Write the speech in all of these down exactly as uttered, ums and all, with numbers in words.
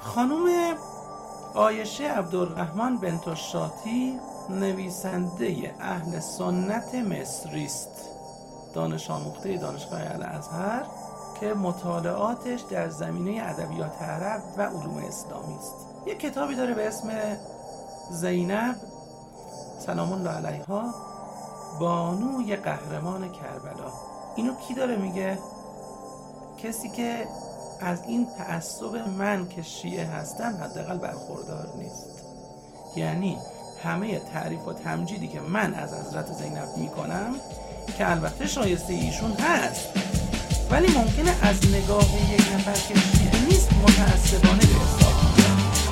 خانم عایشه عبدالرحمن بنت الشاطی نویسنده اهل سنت مصری است، دانش آموخته دانشگاه الازهر که مطالعاتش در زمینه ادبیات عرب و علوم اسلامی است. یک کتابی داره به اسم زینب سلام الله علیها، بانوی قهرمان کربلا. اینو کی داره میگه؟ کسی که از این تعصب من که شیعه هستم حداقل برخوردار نیست. یعنی همه تعریف و تمجیدی که من از حضرت زینب میکنم که البته شایسته ایشون هست، ولی ممکنه از نگاه یک نفر که شیعه نیست متعصبانه به حساب بیاد.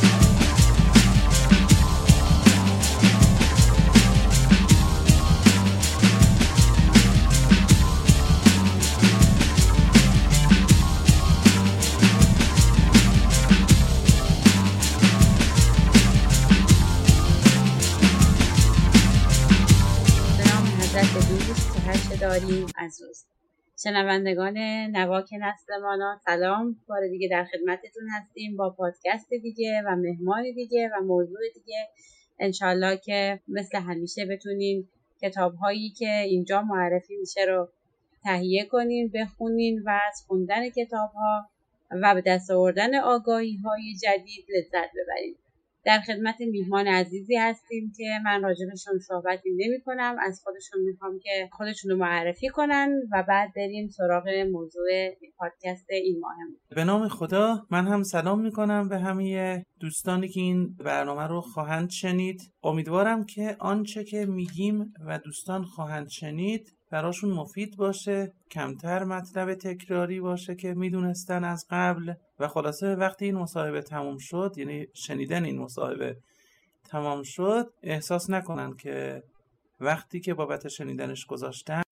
داریم از روز شنوندگان نواک نسلمانا، سلام. بار دیگه در خدمتتون هستیم با پادکست دیگه و مهمان دیگه و موضوع دیگه. انشالله که مثل همیشه بتونین کتاب هایی که اینجا معرفی میشه رو تهیه کنین، بخونین و از خوندن کتاب ها و به دست آوردن آگاهی های جدید لذت ببرین. در خدمت میهمان عزیزی هستیم که من راجبشون صحبتی نمی کنم، از خودشون میخوام که خودشون رو معرفی کنن و بعد بریم سراغ موضوع پادکست این ماهم. به نام خدا، من هم سلام میکنم به همه دوستانی که این برنامه رو خواهند شنید. امیدوارم که آنچه که میگیم و دوستان خواهند شنید براشون مفید باشه، کمتر مطلب تکراری باشه که میدونستن از قبل. و خلاصه وقتی این مصاحبه تموم شد، یعنی شنیدن این مصاحبه تمام شد، احساس نکنن که وقتی که بابت شنیدنش گذاشتن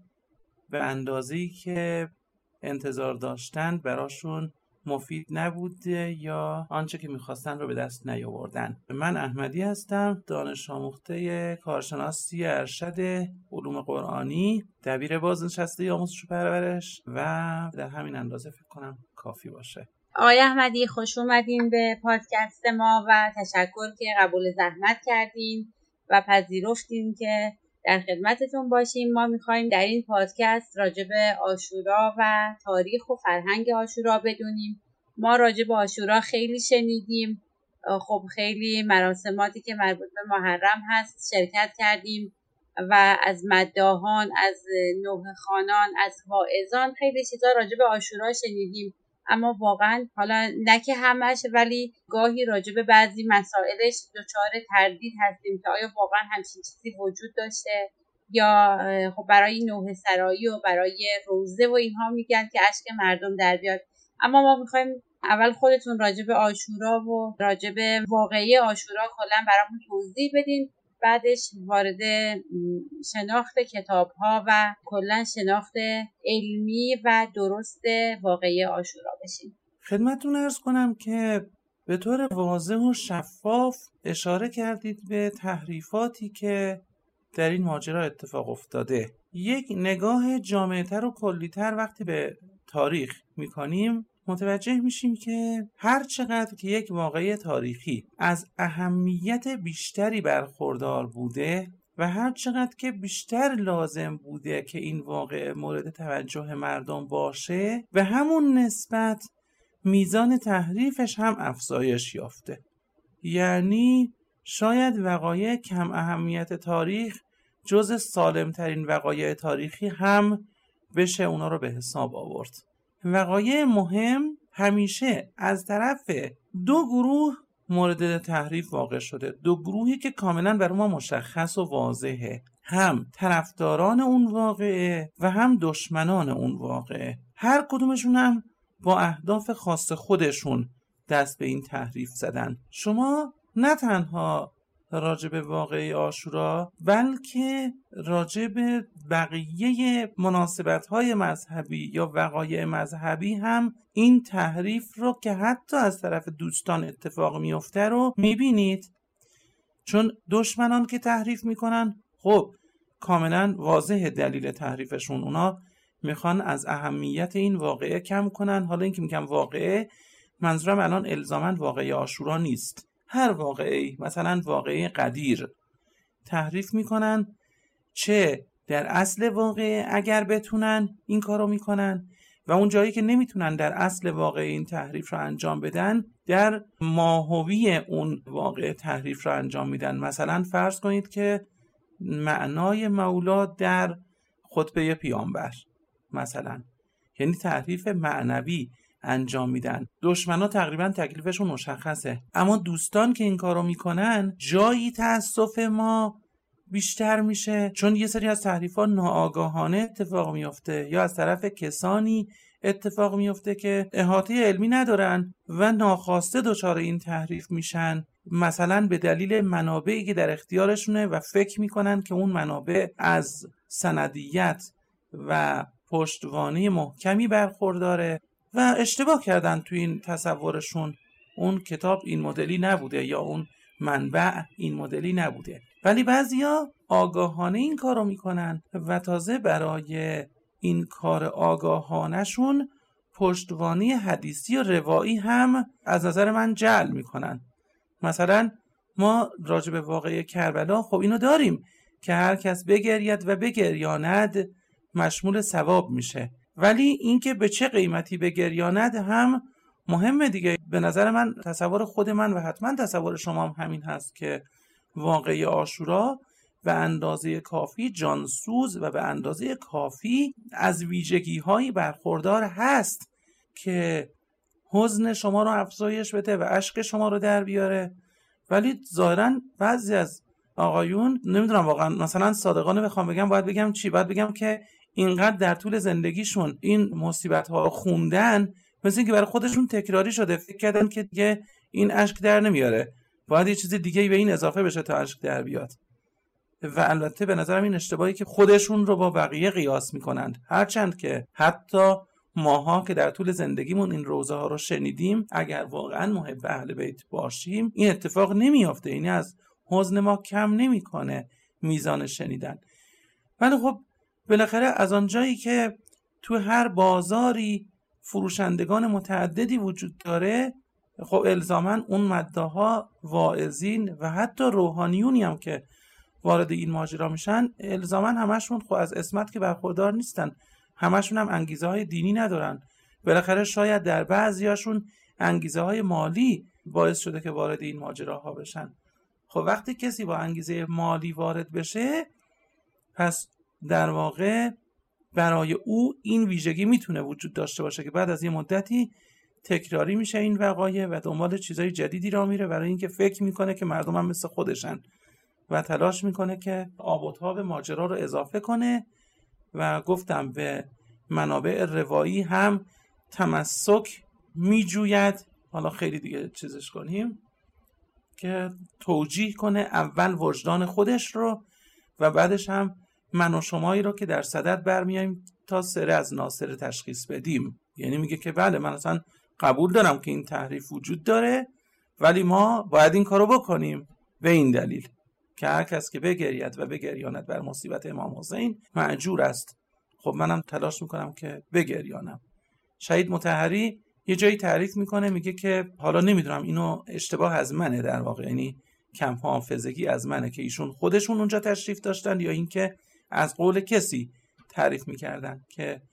به اندازه‌ای که انتظار داشتن براشون مفید نبوده یا آنچه که میخواستن رو به دست نیاوردن. من احمدی هستم، دانش آموخته کارشناسی ارشد علوم قرآنی، دبیر بازنشسته آموزش و پرورش و در همین اندازه فکر کنم کافی باشه. آقای احمدی خوش اومدین به پادکست ما و تشکر که قبول زحمت کردین و پذیرفتین که در خدمتتون باشیم. ما میخوایم در این پادکست راجع به عاشورا و تاریخ و فرهنگ عاشورا بدونیم. ما راجع به عاشورا خیلی شنیدیم، خب خیلی مراسماتی که مربوط به محرم هست شرکت کردیم و از مداحان، از نوحه خوانان، از واعظان خیلی چیزا راجع به عاشورا شنیدیم، اما واقعا حالا نه که همش، ولی گاهی راجع به بعضی مسائلش دچار تردید هستیم که آیا واقعا همچین چیزی وجود داشته یا خب برای نوحه سرایی و برای روزه و اینها میگن که اشک مردم در بیاد. اما ما میخوایم اول خودتون راجع به عاشورا و راجع به واقعه عاشورا کلا برامون توضیح بدین، بعدش وارد شناخت کتاب‌ها و کلا شناخت علمی و درست واقعه عاشورا بشیم. خدمتتون عرض کنم که به طور واضح و شفاف اشاره کردید به تحریفاتی که در این ماجرا اتفاق افتاده. یک نگاه جامع‌تر و کلی‌تر وقتی به تاریخ می‌کنیم متوجه میشیم که هر چقدر که یک واقعه تاریخی از اهمیت بیشتری برخوردار بوده و هر چقدر که بیشتر لازم بوده که این واقعه مورد توجه مردم باشه، به همون نسبت میزان تحریفش هم افزایش یافته. یعنی شاید وقایع کم اهمیت تاریخ جز سالمترین وقایع تاریخی هم بشه اونا رو به حساب آورد. وقایع مهم همیشه از طرف دو گروه مورد تحریف واقع شده، دو گروهی که کاملا برای ما مشخص و واضحه، هم طرفداران اون واقعه و هم دشمنان اون واقعه. هر کدومشون هم با اهداف خاص خودشون دست به این تحریف زدن. شما نه تنها راجع به واقعه عاشورا بلکه راجع به بقیه مناسبت‌های مذهبی یا وقایع مذهبی هم این تحریف رو که حتی از طرف دوستان اتفاق میفته رو میبینید. چون دشمنان که تحریف میکنن، خب کاملا واضح دلیل تحریفشون، اونا میخوان از اهمیت این واقعه کم کنن. حالا این که میگم واقعه، منظورم الان الزاماً واقعه عاشورا نیست، هر واقعه، مثلا واقعه قدیر تحریف میکنن، چه در اصل واقعه اگر بتونن این کارو میکنن و اون جایی که نمیتونن در اصل واقعه این تحریف رو انجام بدن، در ماهوی اون واقعه تحریف رو انجام میدن. مثلا فرض کنید که معنای مولا در خطبه پیامبر مثلا، یعنی تحریف معنوی انجام میدن. دشمنا تقریبا تکلیفشون مشخصه، اما دوستان که این کارو میکنن جایی تأسف ما بیشتر میشه، چون یه سری از تحریف‌ها ناآگاهانه اتفاق میفته یا از طرف کسانی اتفاق میفته که احاطه علمی ندارن و ناخواسته دچار این تحریف میشن، مثلا به دلیل منابعی که در اختیارشونه و فکر میکنن که اون منابع از سندیت و پشتوانه محکمی برخورداره و اشتباه کردن تو این تصورشون. اون کتاب این مدلی نبوده یا اون منبع این مدلی نبوده، ولی بعضیا آگاهانه این کارو میکنن و تازه برای این کار آگاهانشون پشتوانه حدیثی و روایی هم از نظر من جعل میکنن. مثلا ما راجع به واقعه کربلا خب اینو داریم که هر کس بگرید و بگریاند مشمول ثواب میشه، ولی اینکه به چه قیمتی بگریاند هم مهمه دیگه. به نظر من تصور خود من و حتما تصور شما هم همین هست که واقعه عاشورا به اندازه کافی جانسوز و به اندازه کافی از ویژگی‌هایی برخوردار هست که حزن شما رو افزایش بده و اشک شما رو در بیاره، ولی ظاهراً بعضی از آقایون نمیدونم واقعا، مثلا صادقانه بخوام بگم باید بگم چی؟ باید بگم که اینقدر در طول زندگیشون این مصیبت‌ها رو خوندن، مثل اینکه برای خودشون تکراری شده، فکر کردن که دیگه این اشک در نمیاره، باید یه چیز دیگه به این اضافه بشه تا اشک در بیاد. و البته به نظرم این اشتباهی که خودشون رو با بقیه قیاس میکنند، هرچند که حتی ماها که در طول زندگیمون این روزه ها رو شنیدیم، اگر واقعا محب اهل بیت باشیم این اتفاق نمیافته، این از حزن ما کم نمیکنه میزان شنیدن. ولی خب بالاخره از آنجایی که تو هر بازاری فروشندگان متعددی وجود داره، خب الزاماً اون مداها واعظین و حتی روحانیونی هم که وارد این ماجرا میشن الزاماً همشون خب از عصمت که برخوردار نیستن، همشون هم انگیزه های دینی ندارن. بالاخره شاید در بعضیاشون انگیزه های مالی باعث شده که وارد این ماجراها بشن. خب وقتی کسی با انگیزه مالی وارد بشه، پس در واقع برای او این ویژگی میتونه وجود داشته باشه که بعد از یه مدتی تکراری میشه این وقایع و دنبال چیزای جدیدی را میره، برای اینکه فکر میکنه که مردم هم مثل خودشن و تلاش میکنه که آب و تاب ماجرا رو اضافه کنه. و گفتم به منابع روایی هم تمسک میجوید، حالا خیلی دیگه چیزش کنیم، که توجیه کنه اول وجدان خودش رو و بعدش هم من و شمایی رو که در صدد برمیاییم تا سره از ناصره تشخیص بدیم. یعنی میگه که بله من اصلا قبول دارم که این تحریف وجود داره، ولی ما باید این کارو بکنیم به این دلیل که هر کس که بگرید و بگریاند بر مصیبت امام حسین مأجور است. خب منم تلاش میکنم که بگریانم. شهید مطهری یه جایی تعریف میکنه، میگه که حالا نمیدونم اینو اشتباه از منه در واقع، یعنی کم حافظگی از منه که ایشون خودشون اونجا تشریف داشتن یا اینکه از قول کسی تعریف میکردن، که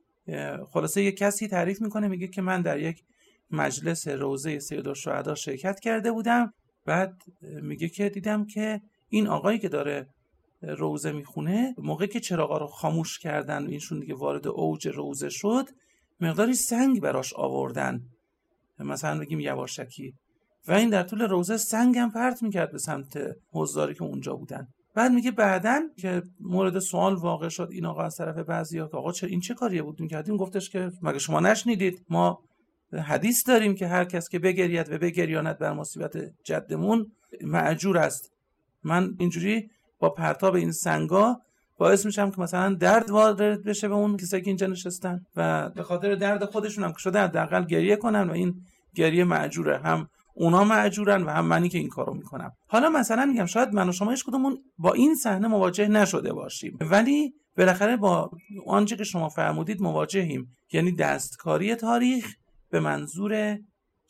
خلاصه یه کسی تعریف میکنه میگه که من در یک مجلس روضه سیدالشهدا شرکت کرده بودم، بعد میگه که دیدم که این آقایی که داره روضه میخونه موقعی که چراغا رو خاموش کردن اینشون دیگه وارد اوج روضه شد، مقداری سنگ براش آوردن، مثلا بگیم یواشکی، و این در طول روضه سنگ هم پرت میکرد به سمت حضاری که اونجا بودن. بعد میگه بعدن که مورد سوال واقع شد این آقا از طرف بعضیا که آقا چه این چه کاریه بود میکردیم، گفتش که مگه شما نشنیدید ما حدیث داریم که هر کس که بگرید و بگریاند بر مصیبت جدمون مأجور است. من اینجوری با پرتاب این سنگا باعث میشم که مثلا درد وارد بشه به اون کسایی که اینجا نشستن و به خاطر درد خودشون هم که شده حداقل گریه کنن و این گریه مأجوره، هم اونا مأجورن و هم منی که این کارو میکنم. حالا مثلا میگم شاید من و شما هیچ کدومون با این صحنه مواجه نشده باشیم، ولی بالاخره با آنچه که شما فرمودید مواجهیم، یعنی دستکاری تاریخ به منظور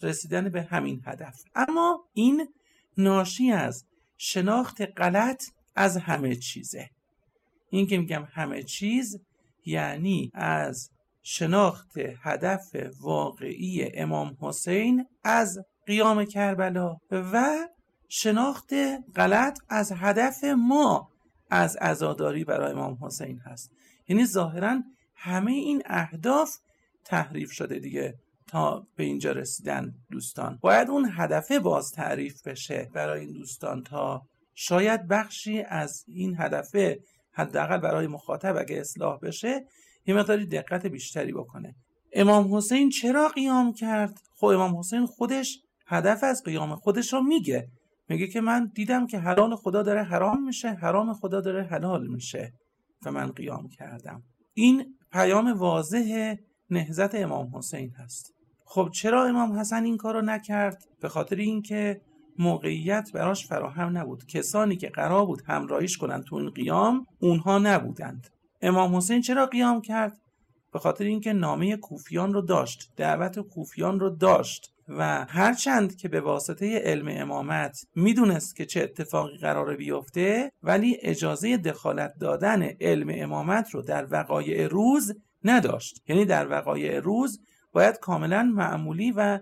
رسیدن به همین هدف. اما این ناشی از شناخت غلط از همه چیزه. این که میگم همه چیز یعنی از شناخت هدف واقعی امام حسین از قیام کربلا و شناخت غلط از هدف ما از عزاداری برای امام حسین هست. یعنی ظاهراً همه این اهداف تحریف شده دیگه تا به اینجا رسیدن دوستان. باید اون هدف باز تعریف بشه برای این دوستان تا شاید بخشی از این هدف حداقل برای مخاطب اگه اصلاح بشه یه مقداری دقت بیشتری بکنه. امام حسین چرا قیام کرد؟ خب امام حسین خودش هدف از قیام خودش رو میگه. میگه که من دیدم که حلال خدا داره حرام میشه، حرام خدا داره حلال میشه و من قیام کردم. این پیام واضح نهضت امام حسین هست. خب چرا امام حسن این کارو نکرد؟ به خاطر اینکه موقعیت براش فراهم نبود. کسانی که قرار بود همراهیش کنن تو این قیام اونها نبودند. امام حسین چرا قیام کرد؟ به خاطر اینکه نامه کوفیان رو داشت، دعوت کوفیان رو داشت و هرچند که به واسطه علم امامت میدونست که چه اتفاقی قراره بیفته، ولی اجازه دخالت دادن علم امامت رو در وقایع روز نداشت. یعنی در وقایع روز باید کاملا معمولی و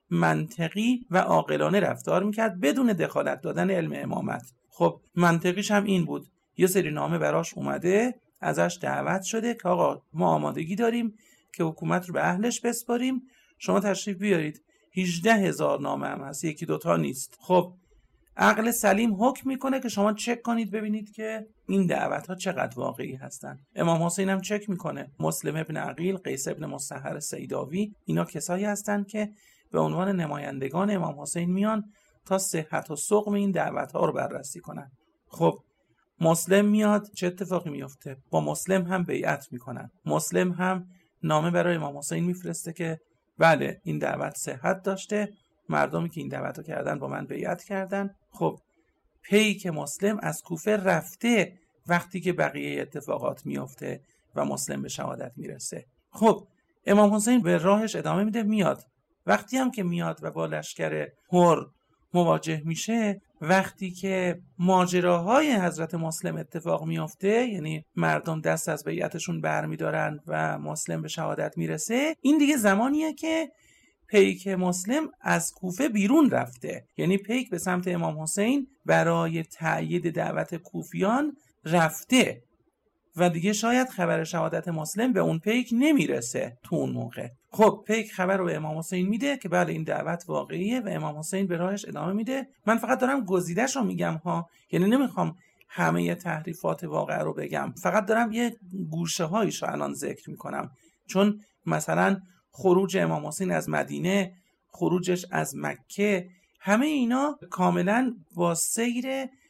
منطقی و عاقلانه رفتار میکرد بدون دخالت دادن علم امامت. خب منطقیش هم این بود، یه سری نامه براش اومده، ازش دعوت شده که آقا ما آمادگی داریم که حکومت رو به اهلش بسپاریم، شما تشریف بیارید. هجده هزار نامه هم هست، یکی دوتا نیست. خب عقل سلیم حکم میکنه که شما چک کنید ببینید که این دعوت ها چقدر واقعی هستن. امام حسین هم چک میکنه. مسلم ابن عقیل، قیس ابن مستحر سیداوی، اینا کسایی هستن که به عنوان نمایندگان امام حسین میان تا صحت و سقم این دعوت ها رو بررسی کنن. خب مسلم میاد، چه اتفاقی میفته؟ با مسلم هم بیعت میکنن. مسلم هم نامه برای امام حسین میفرسته که بله این دعوت صحت داشته، مردمی که این دعوت رو کردن با من بیعت کردن. خب پی که مسلم از کوفه رفته وقتی که بقیه اتفاقات میفته و مسلم به شهادت میرسه. خب امام حسین به راهش ادامه میده، میاد. وقتی هم که میاد و با لشکر هر مواجه میشه، وقتی که ماجراهای حضرت مسلم اتفاق میفته، یعنی مردم دست از بیعتشون برمیدارن و مسلم به شهادت میرسه، این دیگه زمانیه که پیک مسلم از کوفه بیرون رفته. یعنی پیک به سمت امام حسین برای تأیید دعوت کوفیان رفته و دیگه شاید خبر شهادت مسلم به اون پیک نمیرسه تو اون موقع. خب پیک خبر رو به امام حسین میده که بله این دعوت واقعیه و امام حسین به راهش ادامه میده. من فقط دارم گزیده‌شو میگم ها، یعنی نمیخوام همه تحریفات واقعه رو بگم، فقط دارم یه گوشه هایشو الان ذکر میکنم. چون مثلا خروج امام حسین از مدینه، خروجش از مکه، همه اینا کاملا با سیر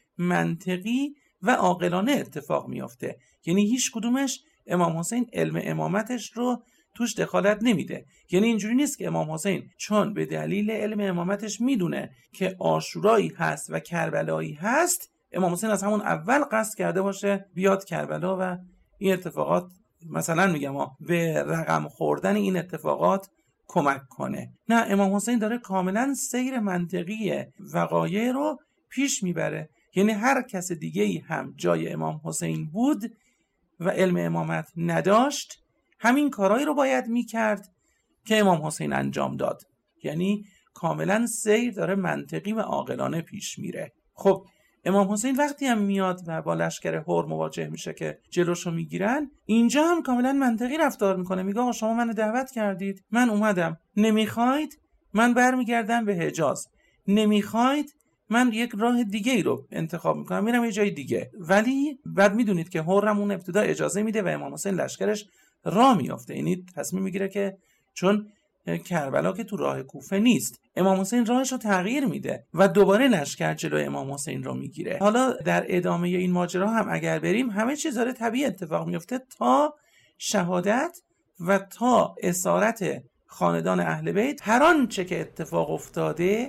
منطقی و عاقلانه اتفاق میافته. یعنی هیچ کدومش امام حسین علم امامتش رو توش دخالت نمیده. یعنی اینجوری نیست که امام حسین چون به دلیل علم امامتش میدونه که عاشورایی هست و کربلایی هست، امام حسین از همون اول قصد کرده باشه بیاد کربلا و این اتفاقات مثلا میگم به رقم خوردن این اتفاقات کمک کنه. نه، امام حسین داره کاملا سیر منطقی وقایع رو پیش میبره. یعنی هر کس دیگه‌ای هم جای امام حسین بود و علم امامت نداشت، همین کارهایی رو باید میکرد که امام حسین انجام داد. یعنی کاملا سیر داره منطقی و عاقلانه پیش میره. خب امام حسین وقتی هم میاد و با لشکر هر مواجه میشه که جلوشو میگیرن، اینجا هم کاملا منطقی رفتار میکنه. میگه آقا شما منو دعوت کردید، من اومدم، نمیخواید من برمیگردم به حجاز، نمیخواید من یک راه دیگه ای رو انتخاب میکنم میرم یه جای دیگه. ولی بعد میدونید که هرم اون ابتدا اجازه میده و امام حسین لشکرش راه میافته. یعنی تصمیم میگیره که چون کربلا که تو راه کوفه نیست، امام حسین راهش رو تغییر میده و دوباره لشکر جلوی امام حسین رو میگیره. حالا در ادامه این ماجرا هم اگر بریم، همه چیز داره طبیعی اتفاق میفته تا شهادت و تا اسارت خاندان اهل بیت. هر آنچه که اتفاق افتاده،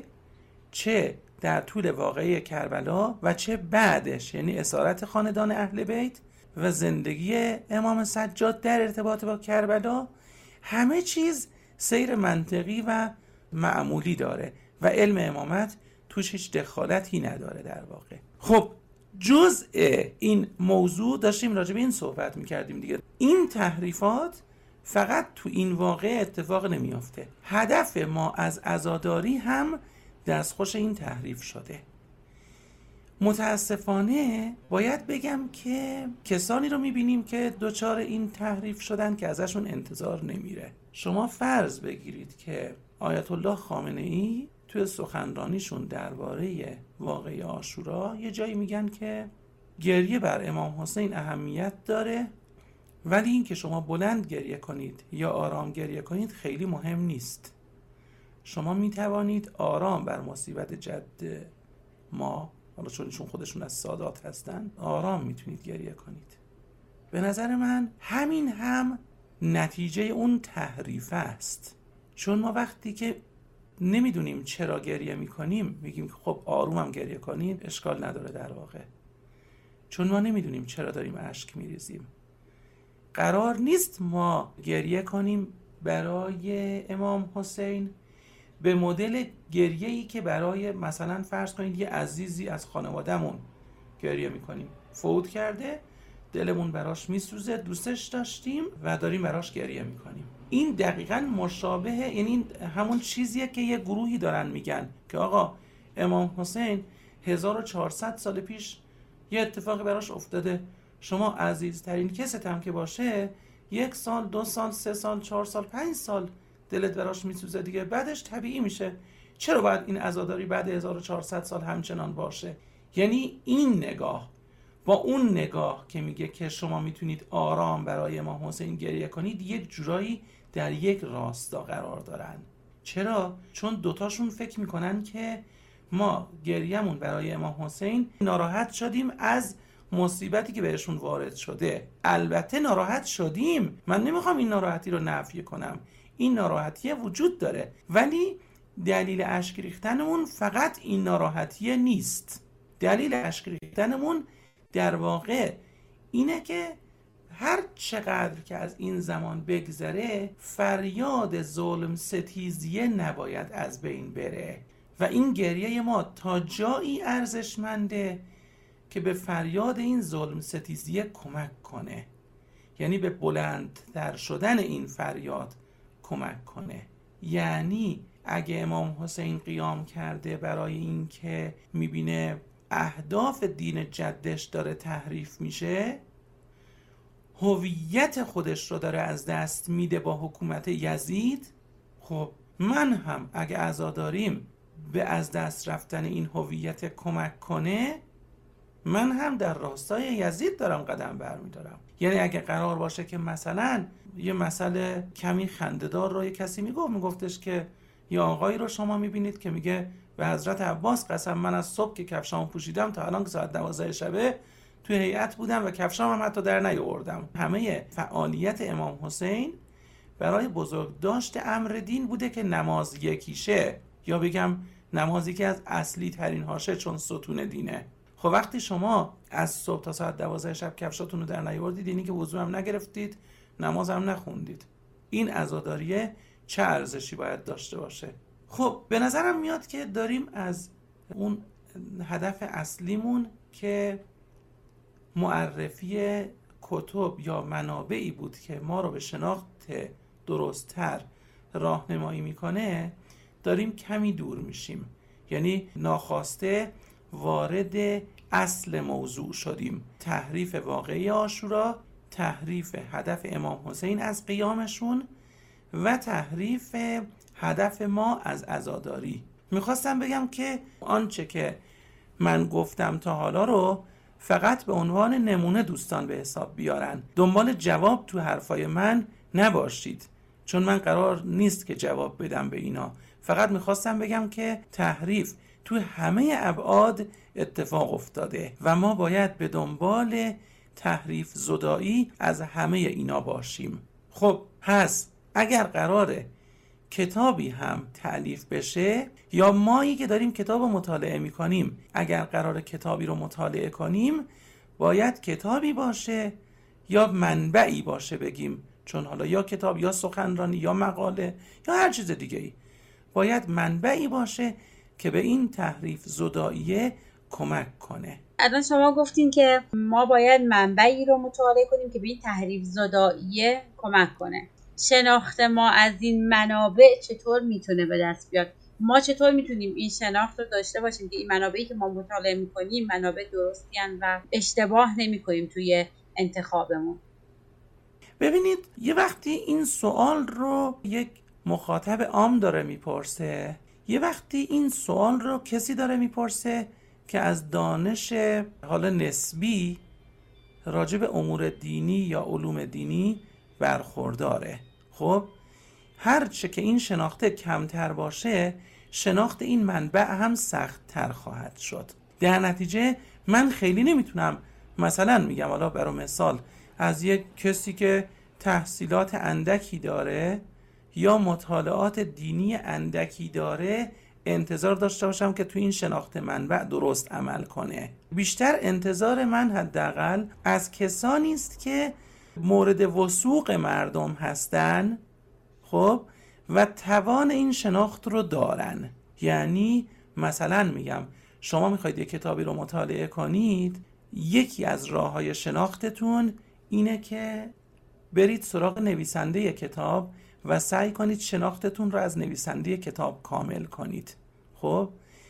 چه در طول واقعه کربلا و چه بعدش، یعنی اسارت خاندان اهل بیت و زندگی امام سجاد در ارتباط با کربلا، همه چیز سیر منطقی و معمولی داره و علم امامت توش هیچ دخالتی نداره در واقع. خب جزء این موضوع داشتیم راجع به این صحبت میکردیم دیگه. این تحریفات فقط تو این واقع اتفاق نمیافته. هدف ما از عزاداری هم دستخوش این تحریف شده. متاسفانه باید بگم که کسانی رو میبینیم که دوچار این تحریف شدن که ازشون انتظار نمیره. شما فرض بگیرید که آیت الله خامنه‌ای توی سخنرانیشون درباره واقعه عاشورا یه جایی میگن که گریه بر امام حسین اهمیت داره، ولی این که شما بلند گریه کنید یا آرام گریه کنید خیلی مهم نیست. شما میتوانید آرام بر مصیبت جد ما، حالا چون خودشون از سادات هستن، آرام میتونید گریه کنید. به نظر من همین هم نتیجه اون تحریف است. چون ما وقتی که نمیدونیم چرا گریه میکنیم میگیم خب آرومم گریه کنید، اشکال نداره در واقع. چون ما نمیدونیم چرا داریم اشک میریزیم. قرار نیست ما گریه کنیم برای امام حسین به مدل گریه‌ای که برای مثلا فرض کنید یه عزیزی از خانوادهمون گریه میکنیم، فوت کرده، دلمون براش میسوزه، دوستش داشتیم و داریم براش گریه میکنیم. این دقیقاً مشابه، یعنی همون چیزیه که یه گروهی دارن میگن که آقا امام حسین هزار و چهارصد سال پیش یه اتفاقی براش افتاده، شما عزیزترین کست هم که باشه یک سال، دو سال، سه سال، چهار سال، پنج سال دلت براش میسوزه دیگه، بعدش طبیعی میشه. چرا باید این عزاداری بعد هزار و چهارصد سال همچنان باشه؟ یعنی این نگاه با اون نگاه که میگه که شما میتونید آرام برای امام حسین گریه کنید یک جورایی در یک راستا قرار دارن. چرا؟ چون دوتاشون فکر میکنن که ما گریه‌مون برای امام حسین ناراحت شدیم از مصیبتی که بهشون وارد شده. البته ناراحت شدیم، من نمیخوام این ناراحتی رو نفی کنم، این ناراحتی وجود داره، ولی دلیل اشک ریختنمون فقط این ناراحتی نیست. دلیل اشک ریختنمون در واقع اینه که هر چقدر که از این زمان بگذره فریاد ظلم ستیزیه نباید از بین بره و این گریه ما تا جایی ارزشمنده که به فریاد این ظلم ستیزیه کمک کنه، یعنی به بلندتر شدن این فریاد کمک کنه. یعنی اگه امام حسین قیام کرده برای این که میبینه اهداف دین جدش داره تحریف میشه، هویت خودش رو داره از دست میده با حکومت یزید، خب من هم اگه عزاداریم به از دست رفتن این هویت کمک کنه، من هم در راستای یزید دارم قدم برمیدارم. یعنی اگه قرار باشه که مثلا یه مسئله کمی خنده‌دار رو یه کسی میگفت، میگفتش که یه آقایی رو شما میبینید که میگه به حضرت عباس قسم، من از صبح که کفشامو پوشیدم تا الان که ساعت دوازده شبه توی هیئت بودم و کفشام هم حتی در نیاوردم. همه فعالیت امام حسین برای بزرگداشت امر دین بوده که نماز یکیشه، یا بگم نمازی که از اصلی ترین هاشه چون ستون دینه. خب وقتی شما از صبح تا ساعت دوازده شب کفشاتون رو در نیاوردید، یعنی که وضو هم نگرفتید، نماز هم نخوندید. این عزاداریه چه ارزشی باید داشته باشه؟ خب به نظرم میاد که داریم از اون هدف اصلیمون که معرفی کتب یا منابعی بود که ما رو به شناخت درست‌تر راهنمایی میکنه داریم کمی دور میشیم. یعنی ناخواسته وارد اصل موضوع شدیم: تحریف واقعی عاشورا، تحریف هدف امام حسین از قیامشون و تحریف هدف ما از عزاداری. میخواستم بگم که آنچه که من گفتم تا حالا رو فقط به عنوان نمونه دوستان به حساب بیارن، دنبال جواب تو حرفای من نباشید، چون من قرار نیست که جواب بدم به اینا. فقط میخواستم بگم که تحریف تو همه ابعاد اتفاق افتاده و ما باید به دنبال تحریف زدایی از همه اینا باشیم. خب پس اگر قراره کتابی هم تألیف بشه، یا مایی که داریم کتاب رو مطالعه میکنیم اگر قراره کتابی رو مطالعه کنیم، باید کتابی باشه یا منبعی باشه بگیم، چون حالا یا کتاب یا سخنرانی یا مقاله یا هر چیز دیگه ای، باید منبعی باشه که به این تحریف زداییه کمک کنه. الان شما گفتین که ما باید منبعی رو مطالعه کنیم که به این تحریف زداییه کمک کنه. شناخت ما از این منابع چطور میتونه به دست بیاد؟ ما چطور میتونیم این شناخت رو داشته باشیم که این منابعی که ما مطالعه میکنیم منابع درستی هستند و اشتباه نمیکنیم توی انتخابمون؟ ببینید یه وقتی این سوال رو یک مخاطب عام داره میپرسه، یه وقتی این سوال رو کسی داره میپرسه که از دانش حالا نسبی راجع به امور دینی یا علوم دینی برخورداره. خب هر چه که این شناخته کمتر باشه، شناخت این منبع هم سخت تر خواهد شد. در نتیجه من خیلی نمیتونم مثلا میگم حالا برای مثال از یک کسی که تحصیلات اندکی داره یا مطالعات دینی اندکی داره انتظار داشته باشم که تو این شناخت منبع درست عمل کنه. بیشتر انتظار من حداقل از کسانی است که مورد وثوق مردم هستن، خب و توان این شناخت رو دارن. یعنی مثلا میگم شما میخواید یک کتابی رو مطالعه کنید، یکی از راه‌های شناختتون اینه که برید سراغ نویسنده کتاب و سعی کنید شناختتون رو از نویسنده کتاب کامل کنید. خب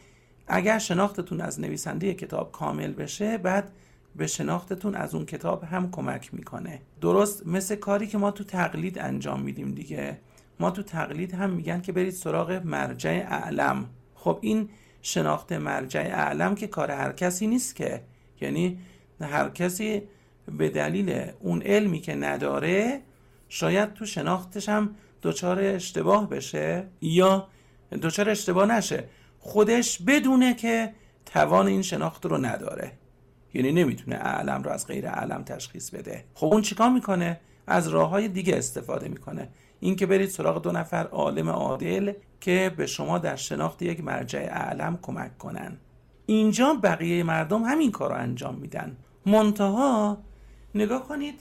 اگر شناختتون از نویسنده کتاب کامل بشه، بعد به شناختتون از اون کتاب هم کمک میکنه. درست مثل کاری که ما تو تقلید انجام میدیم دیگه. ما تو تقلید هم میگن که برید سراغ مرجع اعلم. خب این شناخت مرجع اعلم که کار هر کسی نیست که، یعنی هر کسی به دلیل اون علمی که نداره شاید تو شناختش هم دچار اشتباه بشه یا دچار اشتباه نشه، خودش بدونه که توان این شناخت رو نداره، یعنی نمیتونه اعلم رو از غیر اعلم تشخیص بده. خب اون چیکار میکنه؟ از راههای دیگه استفاده میکنه. این که برید سراغ دو نفر عالم عادل که به شما در شناخت یک مرجع اعلم کمک کنن. اینجا بقیه مردم همین کار رو انجام میدن. منتها نگاه کنید،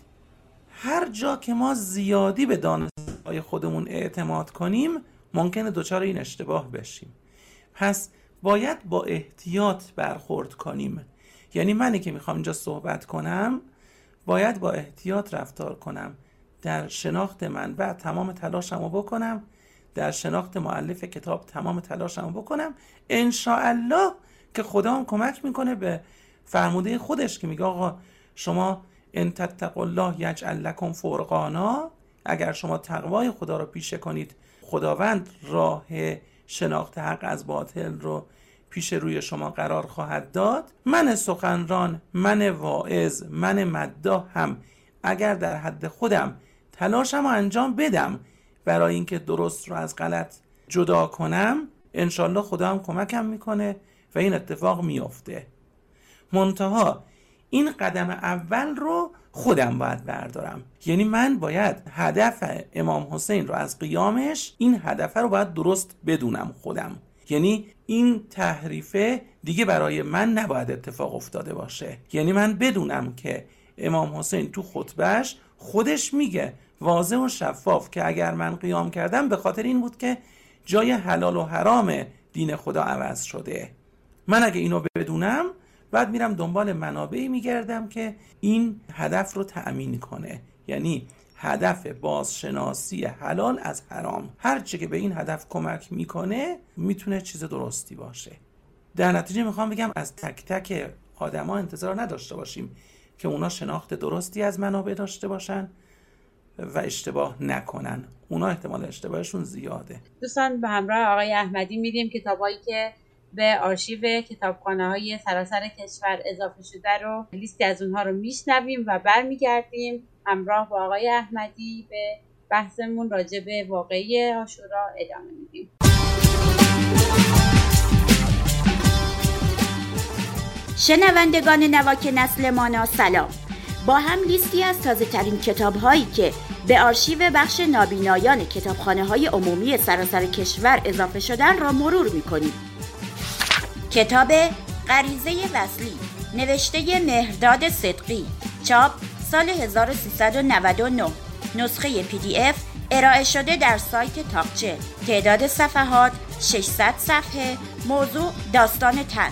هر جا که ما زیادی به دانش‌های خودمون اعتماد کنیم ممکنه دچار این اشتباه بشیم. پس باید با احتیاط برخورد کنیم. یعنی منی که میخوام اینجا صحبت کنم باید با احتیاط رفتار کنم، در شناخت منبع تمام تلاشمو بکنم، در شناخت مؤلف کتاب تمام تلاشمو بکنم. انشاءالله که خدا هم کمک میکنه به فرموده خودش که میگه آقا شما ان تتقوا الله یجعل لکم فرقانا، اگر شما تقوای خدا رو پیشه کنید خداوند راه شناخت حق از باطل رو پیش روی شما قرار خواهد داد. من سخنران، من واعظ، من مداح هم اگر در حد خودم تلاشم رو انجام بدم برای اینکه درست رو از غلط جدا کنم، انشالله خدا هم کمکم میکنه و این اتفاق میفته. منتها این قدم اول رو خودم باید بردارم. یعنی من باید هدف امام حسین رو از قیامش، این هدف رو باید درست بدونم خودم. یعنی این تحریفه دیگه برای من نباید اتفاق افتاده باشه. یعنی من بدونم که امام حسین تو خطبهش خودش میگه واضح و شفاف که اگر من قیام کردم به خاطر این بود که جای حلال و حرام دین خدا عوض شده. من اگه اینو بدونم بعد میرم دنبال منابعی میگردم که این هدف رو تأمین کنه. یعنی هدف بازشناسی حلال از حرام. هر چی که به این هدف کمک میکنه میتونه چیز درستی باشه. در نتیجه میخوام بگم از تک تک آدما انتظار نداشته باشیم که اونا شناخت درستی از منابع داشته باشن و اشتباه نکنن. اونا احتمال اشتباهشون زیاده. دوستان به همراه آقای احمدی میریم کتابایی که به آرشیو کتابخانه‌های سراسر کشور اضافه شده رو، لیستی از اونها رو میشنویم و برمیگردیم همراه با آقای احمدی به بحثمون راجع به واقعه عاشورا ادامه میدیم. شنوندگان نواک نسل مانا سلام. با هم لیستی از تازه ترین کتاب هایی که به آرشیو بخش نابینایان کتابخانه های عمومی سراسر کشور اضافه شدن را مرور میکنیم. کتاب غریزه وصلی نوشته مهرداد صدقی، چاپ سال هزار و سیصد و نود و نه، نسخه پی دی اف ارائه شده در سایت تاقچه، تعداد صفحات ششصد صفحه. موضوع داستان طنز.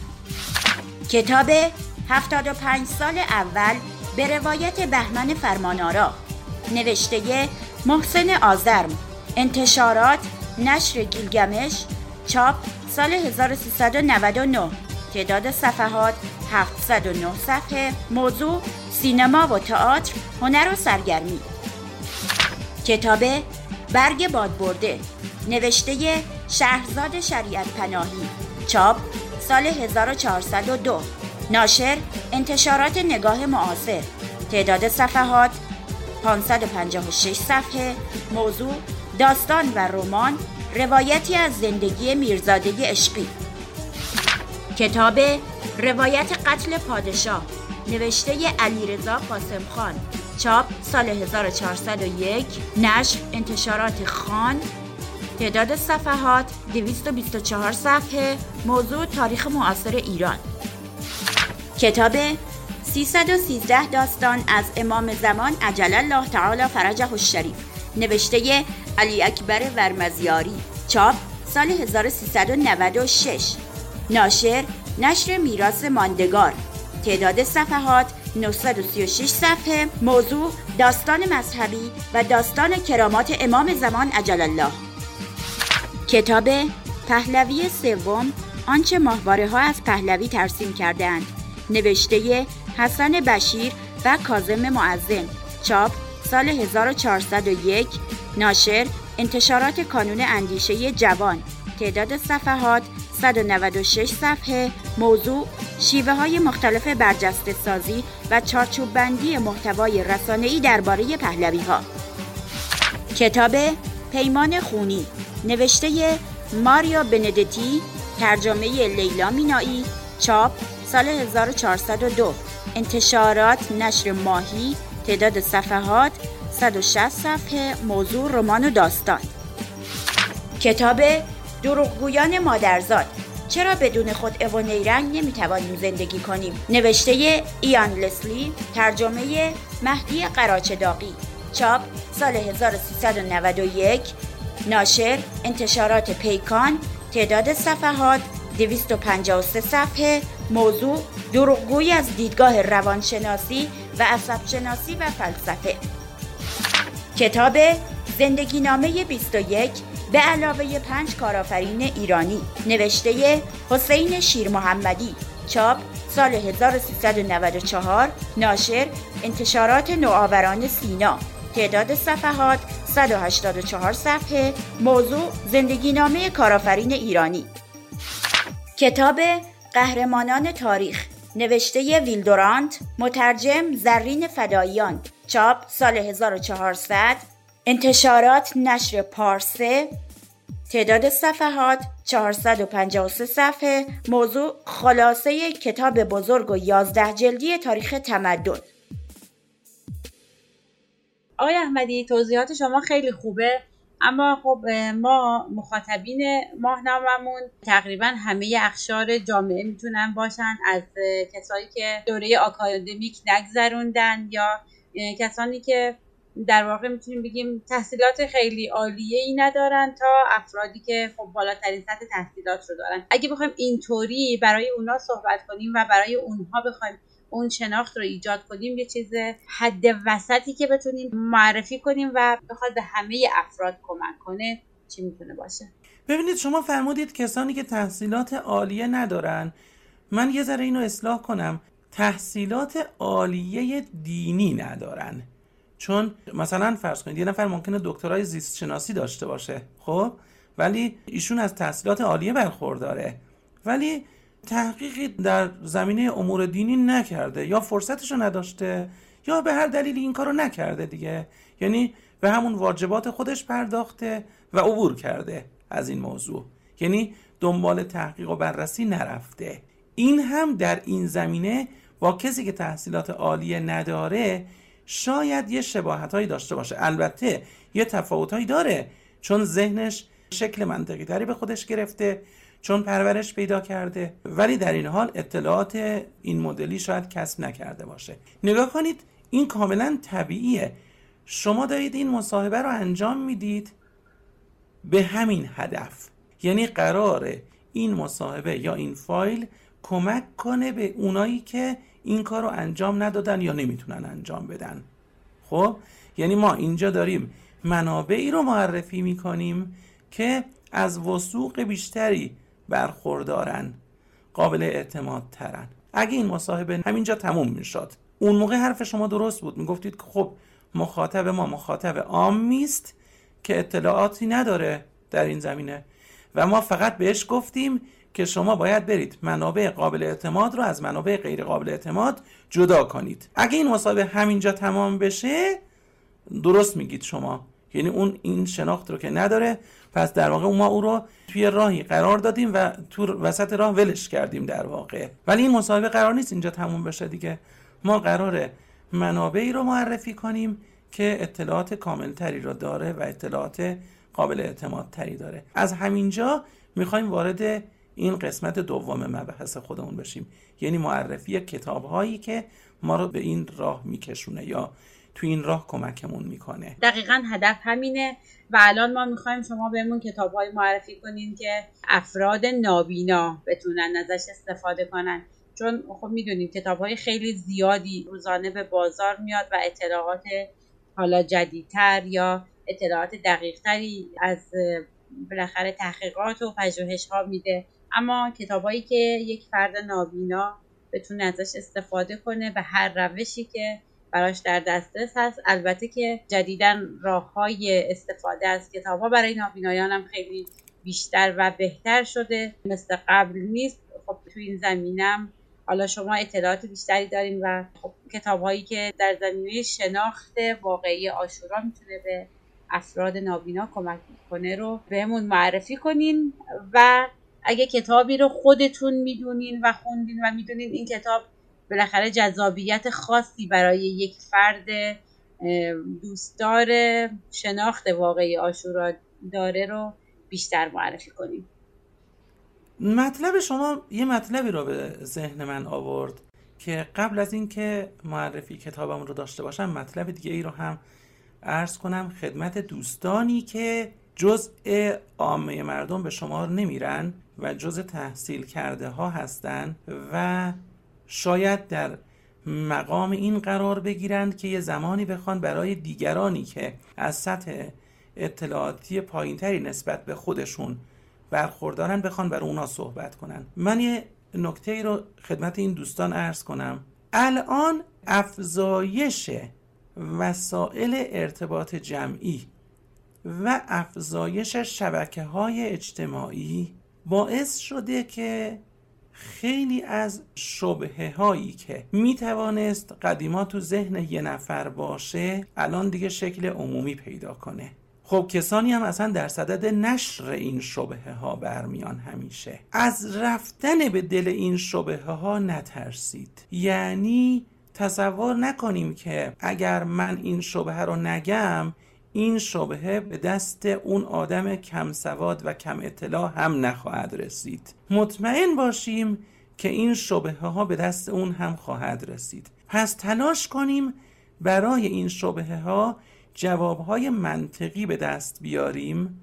کتاب هفتاد و پنج سال اول به روایت بهمن فرمانآرا، نوشته محسن آزرم، انتشارات نشر گیلگمش، چاپ سال هزار و سیصد و نود و نه. تعداد صفحات هفتصد و نه صفحه. موضوع سینما و تئاتر، هنر و سرگرمی. کتاب برگ بادبرده، نوشته شهرزاد شریعت پناهی، چاپ سال هزار و چهارصد و دو. ناشر انتشارات نگاه معاصر. تعداد صفحات پانصد و پنجاه و شش صفحه. موضوع داستان و رمان، روایتی از زندگی میرزاده عشقی. کتاب روایت قتل پادشاه، نوشته علیرضا قاسم خان، چاپ سال هزار و چهارصد و یک. نشر انتشارات خان. تعداد صفحات دویست و بیست و چهار صفحه. موضوع تاریخ معاصر ایران. کتاب سیصد و سیزده داستان از امام زمان عجل الله تعالی فرجه الشریف، نوشته علی اکبر ورمزیاری، چاپ سال هزار و سیصد و نود و شش. ناشر نشر میراث ماندگار. تعداد صفحات نهصد و سی و شش صفحه. موضوع داستان مذهبی و داستان کرامات امام زمان عجل الله. کتاب پهلوی سوم، آنچه ماهواره ها از پهلوی ترسیم کردند، نوشته حسن بشیر و کاظم معظم، چاپ سال هزار و چهارصد و یک. ناشر انتشارات کانون اندیشه جوان. تعداد صفحات صد و نود و شش صفحه. موضوع شیوه های مختلف برجسته سازی و چارچوب بندی محتوای رسانه‌ای درباره پهلوی ها. کتاب پیمان خونی، نوشته ماریا بندتی، ترجمه لیلا مینایی، چاپ سال هزار و چهارصد و دو. انتشارات نشر ماهی. تعداد صفحات صد و شصت صفحه. موضوع رمان و داستان. کتاب دروغگویان مادرزاد، چرا بدون خدعه و نیرنگ نمیتوانیم زندگی کنیم، نوشته ایان لسلی، ترجمه مهدی قراچداغی، چاپ سال هزار و سیصد و نود و یک. ناشر انتشارات پیکان. تعداد صفحات دویست و پنجاه و سه صفحه. موضوع دروغگویی از دیدگاه روانشناسی و عصبشناسی و فلسفه. کتاب زندگی نامه بیست و یک به علاوه پنج کارآفرین ایرانی، نوشته حسین شیر محمدی، چاپ سال هزار و سیصد و نود و چهار. ناشر انتشارات نوآوران سینا. تعداد صفحات صد و هشتاد و چهار صفحه. موضوع زندگی نامه کارآفرین ایرانی. کتاب قهرمانان تاریخ، نوشته ویلدورانت، مترجم زرین فداییان، چاپ سال هزار و چهارصد. انتشارات نشر پارسه. تعداد صفحات چهارصد و پنجاه و سه صفحه. موضوع خلاصه کتاب بزرگ و یازده جلدی تاریخ تمدن. آقای احمدی، توضیحات شما خیلی خوبه، اما خب ما مخاطبین ماهنامه‌مون تقریبا همه اقشار جامعه میتونن باشن، از کسایی که دوره آکادمیک نگذروندن یا کسانی که در واقع میتونیم بگیم تحصیلات خیلی عالیه ای ندارن تا افرادی که خب بالاترین سطح تحصیلات رو دارن. اگه بخوایم اینطوری برای اونها صحبت کنیم و برای اونها بخوایم اون شناخت رو ایجاد کنیم، یه چیز حد وسطی که بتونیم معرفی کنیم و بخواد به همه افراد کمک کنه، چی میتونه باشه؟ ببینید، شما فرمودید کسانی که تحصیلات عالیه ندارن. من یه ذره اینو اصلاح کنم، تحصیلات عالیه دینی ندارن. چون مثلا فرض کنید یه نفر ممکنه دکترای زیست شناسی داشته باشه، خب ولی ایشون از تحصیلات عالیه برخورداره، ولی تحقیقی در زمینه امور دینی نکرده، یا فرصتشو نداشته یا به هر دلیلی این کارو نکرده دیگه، یعنی به همون واجبات خودش پرداخته و عبور کرده از این موضوع، یعنی دنبال تحقیق و بررسی نرفته. این هم در این زمینه با کسی که تحصیلات عالیه نداره شاید یه شباهتایی داشته باشه. البته یه تفاوتایی داره، چون ذهنش شکل منطقی تری به خودش گرفته، چون پرورش پیدا کرده، ولی در این حال اطلاعات این مدلی شاید کسب نکرده باشه. نگاه کنید، این کاملا طبیعیه. شما دارید این مصاحبه رو انجام میدید به همین هدف، یعنی قراره این مصاحبه یا این فایل کمک کنه به اونایی که این کار رو انجام ندادن یا نمیتونن انجام بدن. خب یعنی ما اینجا داریم منابعی رو معرفی میکنیم که از وثوق بیشتری برخوردارن، قابل اعتماد ترن. اگه این مصاحبه همینجا تموم میشد، اون موقع حرف شما درست بود، میگفتید که خب مخاطب ما مخاطب عامی است که اطلاعاتی نداره در این زمینه و ما فقط بهش گفتیم که شما باید برید منابع قابل اعتماد رو از منابع غیر قابل اعتماد جدا کنید. اگه این مصاحبه همینجا تمام بشه، درست میگید شما، یعنی اون این شناخت رو که نداره، پس در واقع ما او رو توی راهی قرار دادیم و تو وسط راه ولش کردیم در واقع. ولی این مصاحبه قرار نیست اینجا تموم بشه دیگه. ما قراره منابعی رو معرفی کنیم که اطلاعات کاملتری رو داره و اطلاعات قابل اعتماد تری داره. از همینجا میخوایم وارد این قسمت دوم مبحث خودمون بشیم، یعنی معرفی کتاب‌هایی که ما رو به این راه میکشونه یا تو این راه کمکمون میکنه. دقیقاً هدف همینه و الان ما میخوایم شما بهمون کتاب‌های معرفی کنین که افراد نابینا بتونن ازش استفاده کنن، چون خب میدونیم کتاب‌های خیلی زیادی روزانه به بازار میاد و اطلاعات حالا جدیدتر یا اطلاعات دقیق‌تری از بالاخره تحقیقات و پژوهش‌ها میده، اما کتابایی که یک فرد نابینا بتونه ازش استفاده کنه به هر روشی که براش در دسترس هست. البته که جدیداً راه‌های استفاده از کتاب‌ها برای نابینایان هم خیلی بیشتر و بهتر شده، مثل قبل نیست. خب تو این زمینم حالا شما اطلاعات بیشتری دارین و خب کتاب‌هایی که در زمینه شناخت واقعی عاشورا میتونه به افراد نابینا کمک کنه رو بهمون معرفی کنین و اگه کتابی رو خودتون میدونین و خوندین و میدونین این کتاب بالاخره جذابیت خاصی برای یک فرد دوستدار شناخت واقعی عاشورا داره رو بیشتر معرفی کنین. مطلب شما یه مطلبی رو به ذهن من آورد که قبل از این که معرفی کتابم رو داشته باشم، مطلب دیگه ای رو هم عرض کنم خدمت دوستانی که جزء عامه مردم به شمار نمیرن و جزء تحصیل کرده ها هستن و شاید در مقام این قرار بگیرند که یه زمانی بخوان برای دیگرانی که از سطح اطلاعاتی پایینتری نسبت به خودشون برخوردارن بخوان برای اونا صحبت کنن. من یه نکته ای رو خدمت این دوستان عرض کنم. الان افزایش وسایل ارتباط جمعی و افزایش شبکه‌های اجتماعی باعث شده که خیلی از شبهه هایی که می توانست قدیما تو ذهن یه نفر باشه الان دیگه شکل عمومی پیدا کنه. خب کسانی هم اصلا در صدد نشر این شبهه ها برمیان همیشه. از رفتن به دل این شبهه ها نترسید. یعنی تصور نکنیم که اگر من این شبهه رو نگم این شبهه به دست اون آدم کم سواد و کم اطلاع هم نخواهد رسید. مطمئن باشیم که این شبهه ها به دست اون هم خواهد رسید. پس تلاش کنیم برای این شبهه ها جوابهای منطقی به دست بیاریم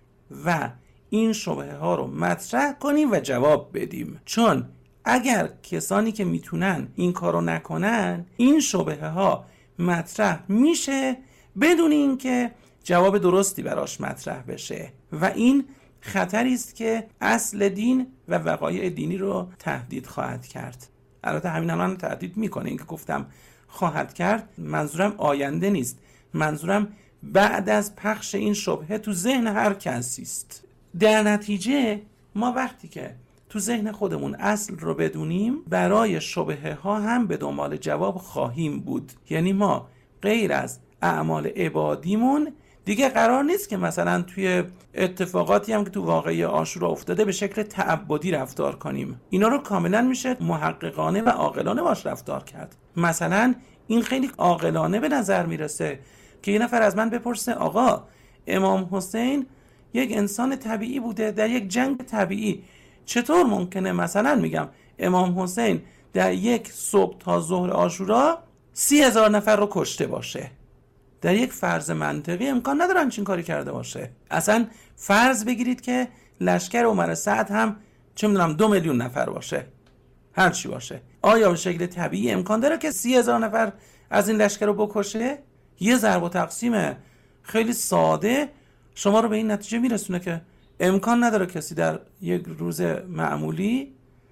و این شبهه ها رو مطرح کنیم و جواب بدیم. چون اگر کسانی که میتونن این کارو نکنن این شبهه ها مطرح میشه بدون اینکه جواب درستی براش مطرح بشه و این خطری است که اصل دین و وقایع دینی رو تهدید خواهد کرد. البته همین الان تهدید میکنه. این که گفتم خواهد کرد منظورم آینده نیست، منظورم بعد از پخش این شبهه تو ذهن هر کسی است. در نتیجه ما وقتی که تو ذهن خودمون اصل رو بدونیم برای شبهه ها هم به دنبال جواب خواهیم بود. یعنی ما غیر از اعمال عبادیمون دیگه قرار نیست که مثلا توی اتفاقاتی هم که تو واقعه عاشورا افتاده به شکل تعبدی رفتار کنیم. اینا رو کاملا میشه محققانه و عاقلانه باش رفتار کرد. مثلا این خیلی عاقلانه به نظر میرسه که یه نفر از من بپرسه آقا امام حسین یک انسان طبیعی بوده در یک جنگ طبیعی، چطور ممکنه مثلا میگم امام حسین در یک صبح تا ظهر عاشورا سی هزار نفر رو کشته باشه؟ در یک فرض منطقی امکان نداره همچین کاری کرده باشه. اصلا فرض بگیرید که لشکر عمر سعد هم چه میدونم دو میلیون نفر باشه، هر چی باشه، آیا به شکل طبیعی امکان داره که سی هزار نفر از این لشکر رو بکشه؟ یه ضرب و تقسیم خیلی ساده شما رو به این نتیجه میرسونه که امکان نداره کسی در یک روز معمولی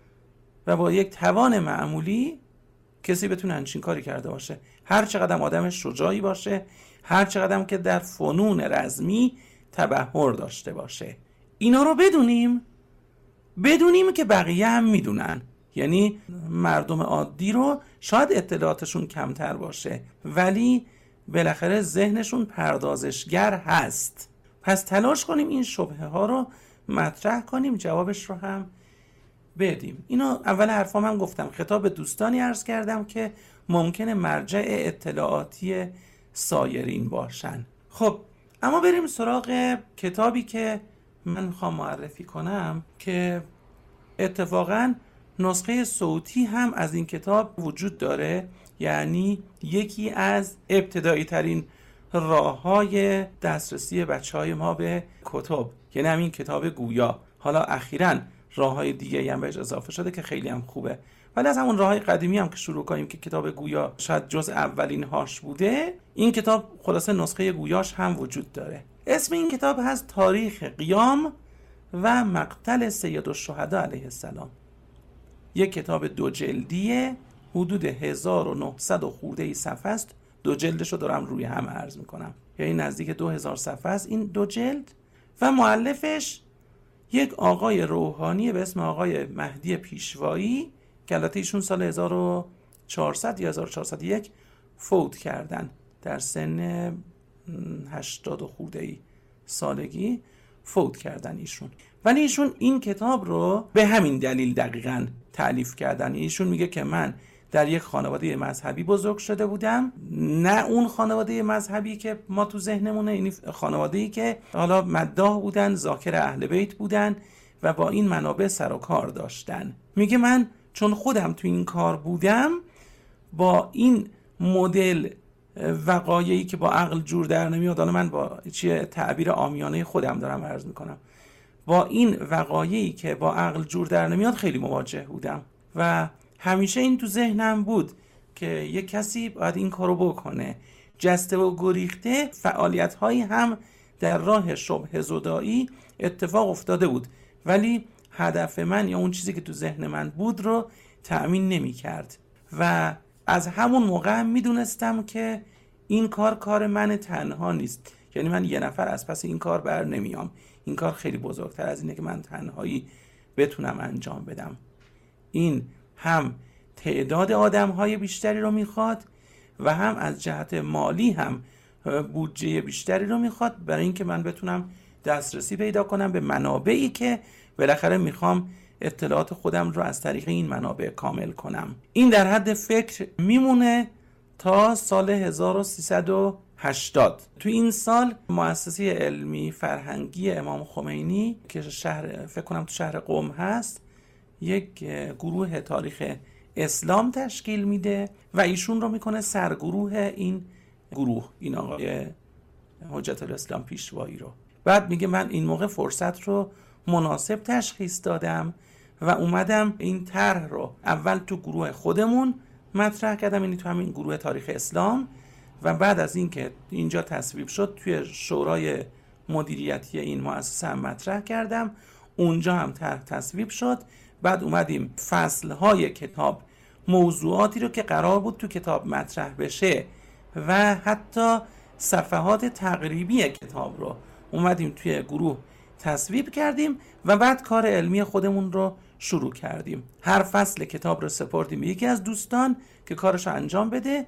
و با یک توان معمولی کسی بتونه همچین کاری کرده باشه. هر چقدر آدم شجاعی باشه، هر چقدر که در فنون رزمی تبحر داشته باشه. اینا رو بدونیم بدونیم که بقیه هم میدونن، یعنی مردم عادی رو شاید اطلاعاتشون کمتر باشه ولی بالاخره ذهنشون پردازشگر هست. پس تلاش کنیم این شبهه ها رو مطرح کنیم، جوابش رو هم بدیم. اینو اول حرفام هم گفتم، خطاب به دوستانی عرض کردم که ممکنه مرجع اطلاعاتی سایرین باشن. خب اما بریم سراغ کتابی که من خواهم معرفی کنم که اتفاقاً نسخه صوتی هم از این کتاب وجود داره، یعنی یکی از ابتدایی ترین راه های دسترسی بچه های ما به کتب، یعنی همین کتاب گویا. حالا اخیراً راه های دیگه هم بهش اضافه شده که خیلی هم خوبه، ولی از همون راه های قدیمی هم که شروع کنیم که کتاب گویا شاید جز اولین هاش بوده، این کتاب خلاصه نسخه گویاش هم وجود داره. اسم این کتاب هست تاریخ قیام و مقتل سیدالشهدا علیه السلام. یک کتاب دو جلدیه، حدود هزار و نهصد و خورده ای صفحه است. دو جلدشو دارم روی هم عرض میکنم، یعنی نزدیک دو هزار صفحه است این دو جلد. و مؤلفش یک آقای روحانی به اسم آقای مهدی پیشوایی که البته ایشون سال هزار و چهارصد یا هزار و چهارصد و یک فوت کردن، در سن هشتاد و خورده ای سالگی فوت کردن ایشون. ولی ایشون این کتاب رو به همین دلیل دقیقاً تألیف کردن. ایشون میگه که من در یک خانواده مذهبی بزرگ شده بودم، نه اون خانواده مذهبی که ما تو ذهنمونه، یعنی خانواده‌ای که حالا مداح بودن، ذاکر اهل بیت بودن و با این منابع سر و کار داشتن. میگه من چون خودم تو این کار بودم، با این مدل وقایعی که با عقل جور در نمیاد، حالا من با چیه تعبیر عامیانه خودم دارم عرض میکنم، با این وقایعی که با عقل جور در نمیاد خیلی مواجه بودم و همیشه این تو ذهنم بود که یک کسی باید این کارو بکنه. جسته و گریخته فعالیت هایی هم در راه شبه زدایی اتفاق افتاده بود، ولی هدف من یا اون چیزی که تو ذهن من بود رو تأمین نمی کرد و از همون موقع هم می دونستم که این کار کار من تنها نیست، یعنی من یه نفر از پس این کار بر نمیام. این کار خیلی بزرگتر از اینه که من تنهایی بتونم انجام بدم. این هم تعداد آدم‌های بیشتری رو میخواد و هم از جهت مالی هم بودجه بیشتری رو میخواد برای اینکه من بتونم دسترسی پیدا کنم به منابعی که بالاخره میخوام اطلاعات خودم رو از طریق این منابع کامل کنم. این در حد فکر میمونه تا سال هزار و سیصد و هشتاد. تو این سال مؤسسه علمی فرهنگی امام خمینی که شهر فکر کنم تو شهر قم هست، یک گروه تاریخ اسلام تشکیل میده و ایشون رو میکنه سرگروه این گروه، این آقای حجت الاسلام پیشوایی رو. بعد میگه من این موقع فرصت رو مناسب تشخیص دادم و اومدم این طرح رو اول تو گروه خودمون مطرح کردم، یعنی تو همین گروه تاریخ اسلام، و بعد از این که اینجا تصویب شد توی شورای مدیریتی این مؤسسه هم مطرح کردم، اونجا هم طرح تصویب شد. بعد اومدیم فصلهای کتاب، موضوعاتی رو که قرار بود تو کتاب مطرح بشه و حتی صفحات تقریبی کتاب رو اومدیم توی گروه تصویب کردیم و بعد کار علمی خودمون رو شروع کردیم. هر فصل کتاب رو سپردیم به یکی از دوستان که کارش رو انجام بده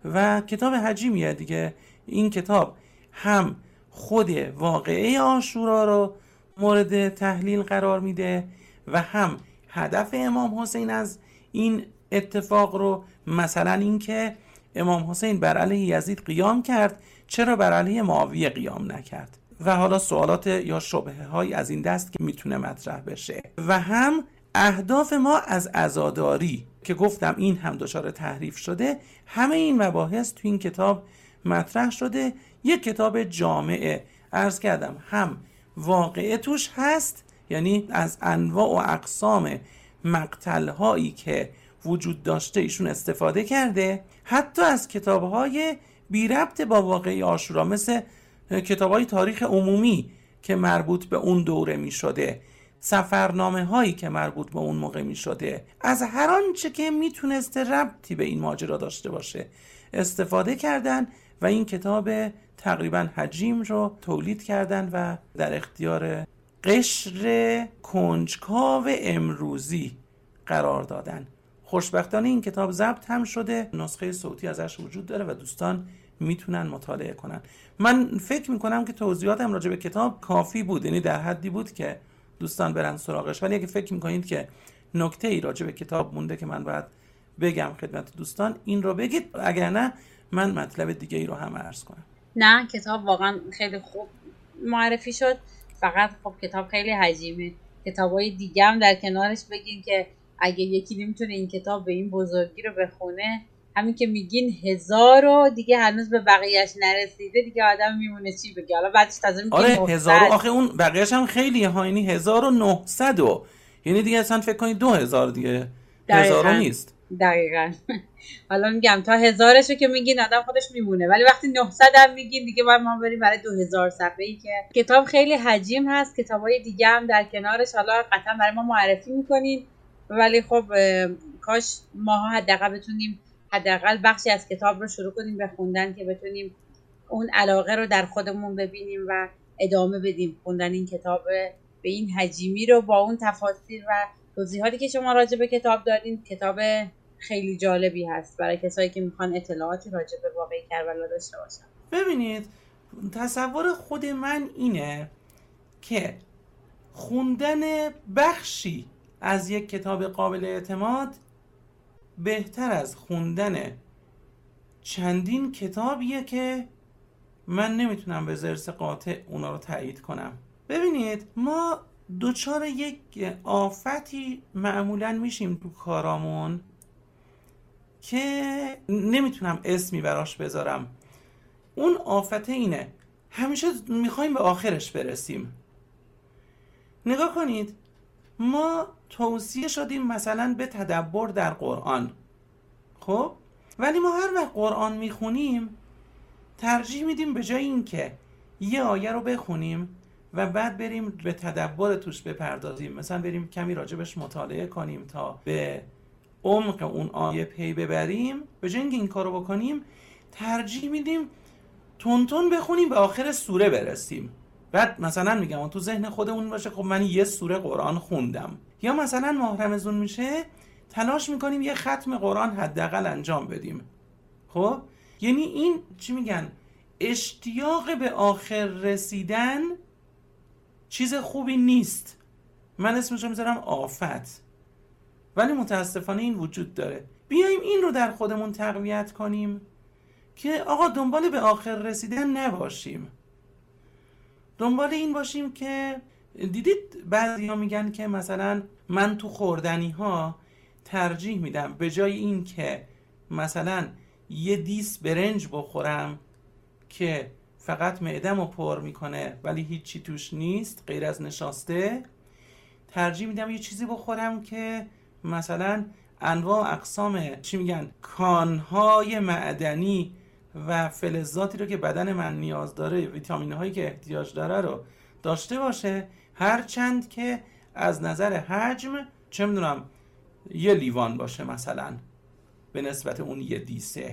و کتاب حجیمیه دیگه. این کتاب هم خود واقعه عاشورا رو مورد تحلیل قرار میده و هم هدف امام حسین از این اتفاق رو، مثلا این که امام حسین بر علیه یزید قیام کرد، چرا بر علیه معاویه قیام نکرد، و حالا سوالات یا شبهه های از این دست که میتونه مطرح بشه، و هم اهداف ما از عزاداری که گفتم این هم دچار تحریف شده. همه این مباحث تو این کتاب مطرح شده. یک کتاب جامعه عرض کردم، هم واقعه توش هست، یعنی از انواع و اقسام مقتل‌هایی که وجود داشته ایشون استفاده کرده، حتی از کتاب‌های بی ربط با واقعه عاشورا مثل کتاب‌های تاریخ عمومی که مربوط به اون دوره می شده، سفرنامه هایی که مربوط به اون موقع می شده، از هر آنچه که می تونسته ربطی به این ماجرا داشته باشه استفاده کردن و این کتاب تقریبا حجیم رو تولید کردن و در اختیار قشر کنجکاو امروزی قرار دادن. خوشبختانه این کتاب ضبط هم شده، نسخه صوتی ازش وجود داره و دوستان میتونن مطالعه کنن. من فکر میکنم که توضیحاتم راجع به کتاب کافی بود، یعنی در حدی بود که دوستان برن سراغش، ولی اگه فکر میکنید که نکته ای راجع به کتاب مونده که من باید بگم خدمت دوستان، این رو بگید، اگر نه من مطلب دیگه ای رو هم عرض کنم. نه کتاب واقعا خیلی خوب معرفی شد، فقط خب کتاب خیلی حجیمه. کتابای دیگه هم در کنارش بگین که اگه یکی نمیتونه این کتاب به این بزرگی رو بخونه، همین که میگین هزار و دیگه هنوز به بقیهش نرسیده، دیگه آدم میمونه چی بگه. حالا بعدش تازه میگین آره هزار، آخه اون بقیهش هم خیلی ها، یعنی هزار و نهصد و یعنی دیگه اصلا فکر کنید دو هزار دیگه هزار نیست. دقیقاً. حالا میگم تا هزارشو که میگین آدم خودش میمونه، ولی وقتی نهصد هم میگین دیگه باید ما بریم برای دو هزار صفحه‌ای که کتاب خیلی حجیم هست. کتابای دیگه هم در کنارش حالا قطعا برای ما معرفی میکنین، ولی خب کاش ماها حداقل بتونیم حداقل بخشی از کتاب رو شروع کنیم به خوندن که بتونیم اون علاقه رو در خودمون ببینیم و ادامه بدیم خوندن این کتاب به این حجیمی رو با اون تفاصیل و توضیحاتی که شما راجع به کتاب دادین. کتاب خیلی جالبی هست برای کسایی که میخوان اطلاعاتی راجع به واقعه کربلا داشته باشن. ببینید تصور خود من اینه که خوندن بخشی از یک کتاب قابل اعتماد بهتر از خوندن چندین کتابیه که من نمیتونم به ضرس قاطع اونا رو تایید کنم. ببینید ما دوچار یک آفتی معمولاً میشیم تو کارامون که نمیتونم اسمی براش بذارم. اون آفت اینه همیشه میخوایم به آخرش برسیم. نگاه کنید، ما توصیه شدیم مثلا به تدبر در قرآن، خب ولی ما هر وقت قرآن میخونیم ترجیح میدیم به جای این که یه آیه رو بخونیم و بعد بریم به تدبر توش بپردازیم، مثلا بریم کمی راجبش مطالعه کنیم تا به عمق اون آیه پی ببریم، به جای اینکه این کارو بکنیم ترجیح میدیم تون تون بخونیم به آخر سوره برسیم. بعد مثلا میگم تو ذهن خودمون باشه خب من یه سوره قرآن خوندم، یا مثلا ماه رمضان میشه تلاش میکنیم یه ختم قرآن حداقل انجام بدیم. خب یعنی این چی میگن، اشتیاق به آخر رسیدن چیز خوبی نیست، من اسمش رو میذارم آفت، ولی متاسفانه این وجود داره. بیایم این رو در خودمون تقویت کنیم که آقا دنبال به آخر رسیدن نباشیم، دنبال این باشیم که دیدید بعضی ها میگن که مثلا من تو خوردنی ها ترجیح میدم به جای این که مثلا یه دیس برنج بخورم که فقط معده‌مو پر میکنه ولی هیچی توش نیست غیر از نشاسته، ترجیح میدم یه چیزی بخورم که مثلا انواع و اقسام چی میگن کانهای معدنی و فلزاتی رو که بدن من نیاز داره، ویتامین هایی که احتیاج داره رو داشته باشه، هرچند که از نظر حجم چه میدونم یه لیوان باشه مثلا به نسبت اون یه دیسه.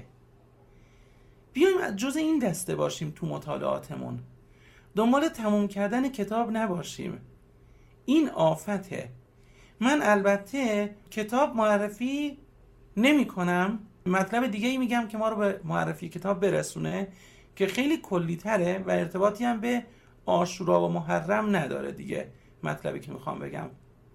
بیایم جز این دسته باشیم تو مطالعاتمون، دنبال تموم کردن کتاب نباشیم، این آفته. من البته کتاب معرفی نمی کنم، مطلب دیگه ای میگم که ما رو به معرفی کتاب برسونه که خیلی کلی تره و ارتباطی هم به عاشورا و محرم نداره دیگه مطلبی که میخوام بگم.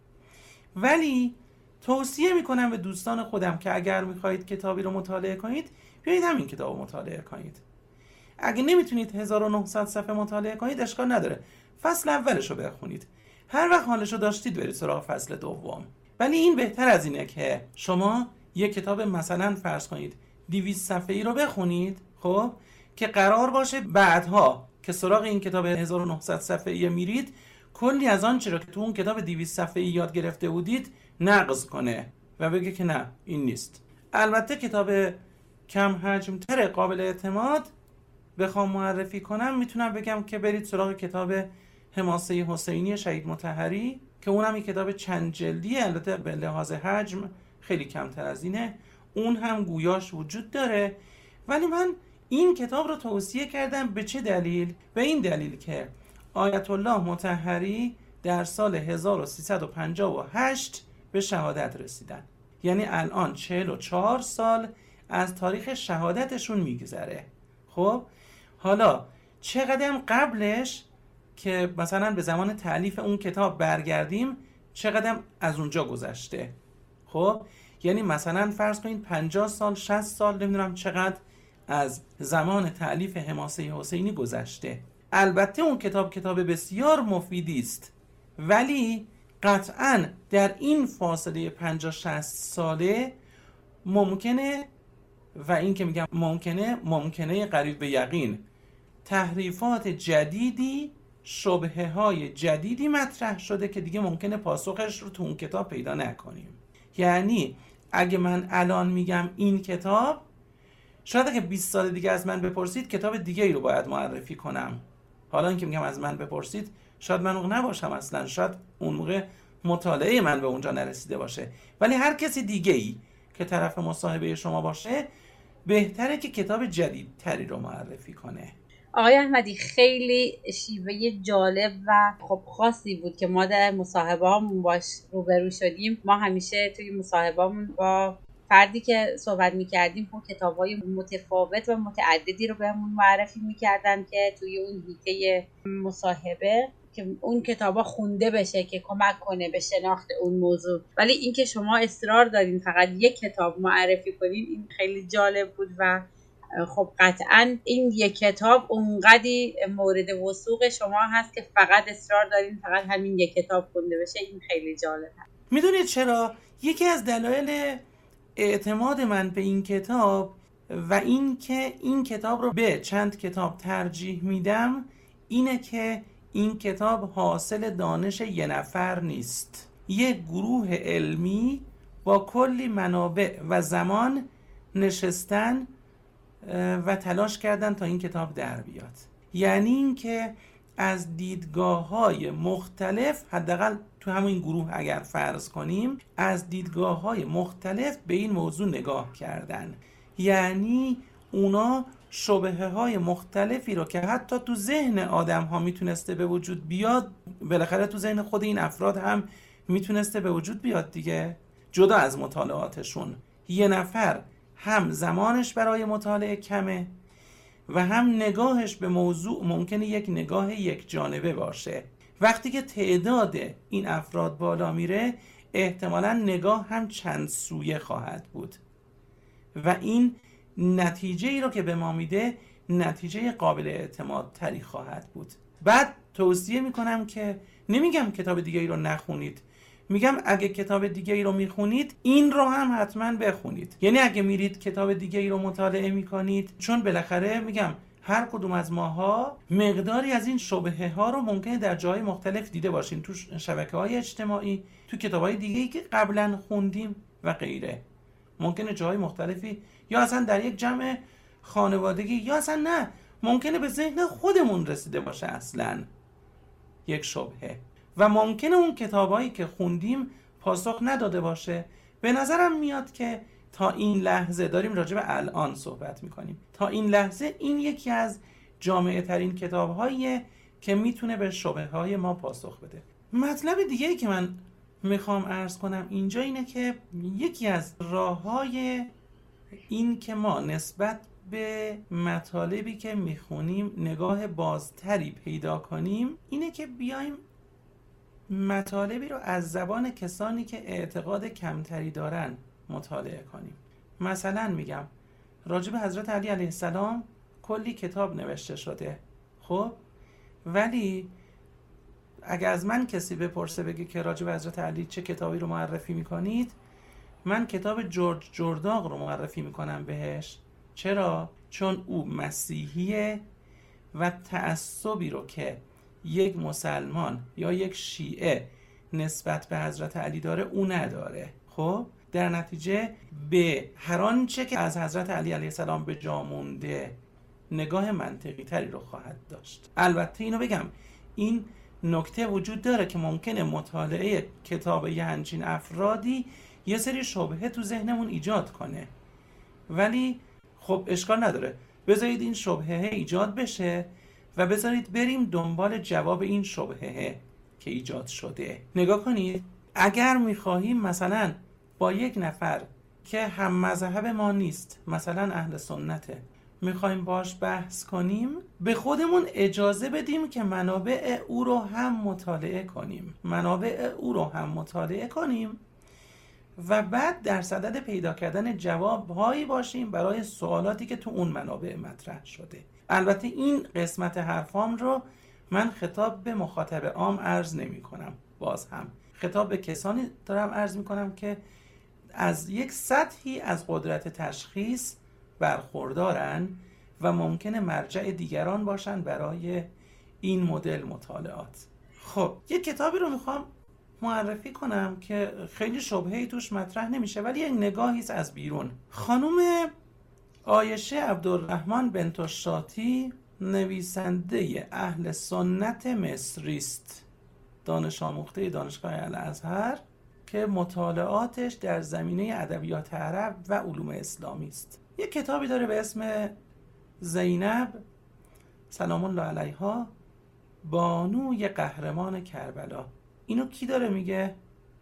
ولی توصیه میکنم به دوستان خودم که اگر میخواهید کتابی رو مطالعه کنید بیایید همین کتاب رو مطالعه کنید. اگه نمیتونید هزار و نهصد صفحه مطالعه کنید اشکال نداره، فصل اولش رو بخونید، هر وقت حالش رو داشتید برید سراغ فصل دوم. ولی این بهتر از اینه که شما یک کتاب مثلا فرض کنید دویست صفحه‌ای رو بخونید، خب که قرار باشه بعدها که سراغ این کتاب هزار و نهصد صفحه‌ای میرید کلی از آن چرا که تو اون کتاب دویست صفحه‌ای یاد گرفته بودید نقض کنه و بگه که نه این نیست. البته کتاب کم حجم تر قابل اعتماد بخوام معرفی کنم میتونم بگم که برید سراغ کتاب حماسه حسینی شهید مطهری که اونم یک کتاب چند جلدیه، البته به لحاظ حجم خیلی کمتر از اینه، اون هم گویاش وجود داره. ولی من این کتاب رو توصیه کردم به چه دلیل؟ به این دلیل که آیت الله مطهری در سال هزار و سیصد و پنجاه و هشت به شهادت رسیدن، یعنی الان چهل و چهار سال از تاریخ شهادتشون میگذره. خب حالا چقدر قبلش که مثلا به زمان تألیف اون کتاب برگردیم چقدر از اونجا گذشته؟ خب یعنی مثلا فرض کنید پنجاه سال شصت سال نمیدونم چقدر از زمان تألیف حماسه حسینی گذشته. البته اون کتاب کتاب بسیار مفیدی است، ولی قطعاً در این فاصله پنجاه شصت ساله ممکنه، و این که میگم ممکنه ممکنه قریب به یقین، تحریفات جدیدی، شبهه های جدیدی مطرح شده که دیگه ممکنه پاسخش رو تو اون کتاب پیدا نکنیم. یعنی اگه من الان میگم این کتاب، شاید اگه بیست سال دیگه از من بپرسید کتاب دیگه ای رو باید معرفی کنم. حالا این که میگم از من بپرسید شاید من اون نباشم اصلا، شاید اون موقع مطالعه من به اونجا نرسیده باشه، ولی هر کسی دیگه ای که طرف مصاحبه شما باشه بهتره که کتاب جدیدتری رو معرفی کنه. آقای احمدی خیلی شیوه جالب و خب خاصی بود که ما در مصاحبه هامون باش روبرو شدیم. ما همیشه توی مصاحبه هامون با فردی که صحبت میکردیم خب کتاب‌های متفاوت و متعددی رو بهمون معرفی میکردن که توی اون حیطه مصاحبه که اون کتابا خونده بشه که کمک کنه به شناخت اون موضوع. ولی این که شما اصرار دارین فقط یک کتاب معرفی کنین این خیلی جالب بود و خب قطعاً این یک کتاب اونقدی مورد وثوق شما هست که فقط اصرار دارین فقط همین یک کتاب خونده بشه. این خیلی جالب هست. میدونید چرا؟ یکی از دلایل اعتماد من به این کتاب و این که این کتاب رو به چند کتاب ترجیح میدم اینه که این کتاب حاصل دانش یه نفر نیست. یک گروه علمی با کلی منابع و زمان نشستن و تلاش کردن تا این کتاب در بیاد. یعنی این که از دیدگاه‌های مختلف، حداقل تو همین گروه اگر فرض کنیم، از دیدگاه‌های مختلف به این موضوع نگاه کردن. یعنی اونا شبهه‌های مختلفی رو که حتی تو ذهن آدم‌ها میتونسته به وجود بیاد، بالاخره تو ذهن خود این افراد هم میتونسته به وجود بیاد دیگه، جدا از مطالعاتشون. یه نفر هم زمانش برای مطالعه کمه و هم نگاهش به موضوع ممکنه یک نگاه یک جانبه باشه. وقتی که تعداد این افراد بالا میره احتمالاً نگاه هم چند سویه خواهد بود و این نتیجه ای رو که به ما میده نتیجه قابل اعتماد تری خواهد بود. بعد توصیه میکنم که نمیگم کتاب دیگه ای رو نخونید، میگم اگه کتاب دیگه ای رو میخونید این رو هم حتما بخونید. یعنی اگه میرید کتاب دیگه ای رو مطالعه میکنید، چون بالاخره میگم هر کدوم از ماها مقداری از این شبهه ها رو ممکنه در جای مختلف دیده باشین، تو شبکه های اجتماعی، تو کتاب های دیگه ای که قبلا خوندیم و غیره. ممکنه جای مختلفی یا اصلا در یک جمع خانوادگی یا اصلا نه، ممکنه به ذهن خودمون رسیده باشه اصلا یک شبهه و ممکنه اون کتابایی که خوندیم پاسخ نداده باشه. به نظرم میاد که تا این لحظه داریم راجع به الان صحبت میکنیم، تا این لحظه این یکی از جامعه ترین کتابهاییه که میتونه به شبهه های ما پاسخ بده. مطلب دیگه‌ای که من میخوام عرض کنم اینجا اینه که یکی از راه‌های این که ما نسبت به مطالبی که میخونیم نگاه بازتری پیدا کنیم اینه که بیایم مطالبی رو از زبان کسانی که اعتقاد کمتری دارن مطالعه کنیم. مثلا میگم راجع به حضرت علی علیه السلام کلی کتاب نوشته شده، خب ولی اگه از من کسی بپرسه بگه که راجع به حضرت علی چه کتابی رو معرفی میکنید، من کتاب جورج جرداق رو معرفی میکنم بهش. چرا؟ چون او مسیحیه و تعصبی رو که یک مسلمان یا یک شیعه نسبت به حضرت علی داره او نداره. خب در نتیجه به هر آنچه که از حضرت علی علیه السلام به جا مونده نگاه منطقی تری رو خواهد داشت. البته اینو بگم، این نکته وجود داره که ممکنه مطالعه کتاب یه همچین افرادی یه سری شبهه تو ذهنمون ایجاد کنه، ولی خب اشکال نداره، بذارید این شبهه ایجاد بشه و بذارید بریم دنبال جواب این شبهه که ایجاد شده. نگاه کنید، اگر میخواهیم مثلا با یک نفر که هم مذهب ما نیست، مثلا اهل سنته، میخوایم باش بحث کنیم، به خودمون اجازه بدیم که منابع او رو هم مطالعه کنیم منابع او رو هم مطالعه کنیم و بعد در صدد پیدا کردن جوابهایی باشیم برای سوالاتی که تو اون منابع مطرح شده. البته این قسمت حرفام رو من خطاب به مخاطب عام عرض نمی کنم، باز هم خطاب به کسانی دارم عرض می کنم که از یک سطحی از قدرت تشخیص برخوردارن و ممکنه مرجع دیگران باشن برای این مدل مطالعات. خب یک کتابی رو میخوام معرفی کنم که خیلی شبهه‌ای توش مطرح نمیشه ولی یک نگاهی از بیرون. خانم عایشه عبدالرحمن بنت الشاطی نویسنده اهل سنت مصری است، دانش آموخته دانشگاه الازهر که مطالعاتش در زمینه ادبیات عرب و علوم اسلامی است. یک کتابی داره به اسم زینب سلام الله علیها بانوی قهرمان کربلا. اینو کی داره میگه؟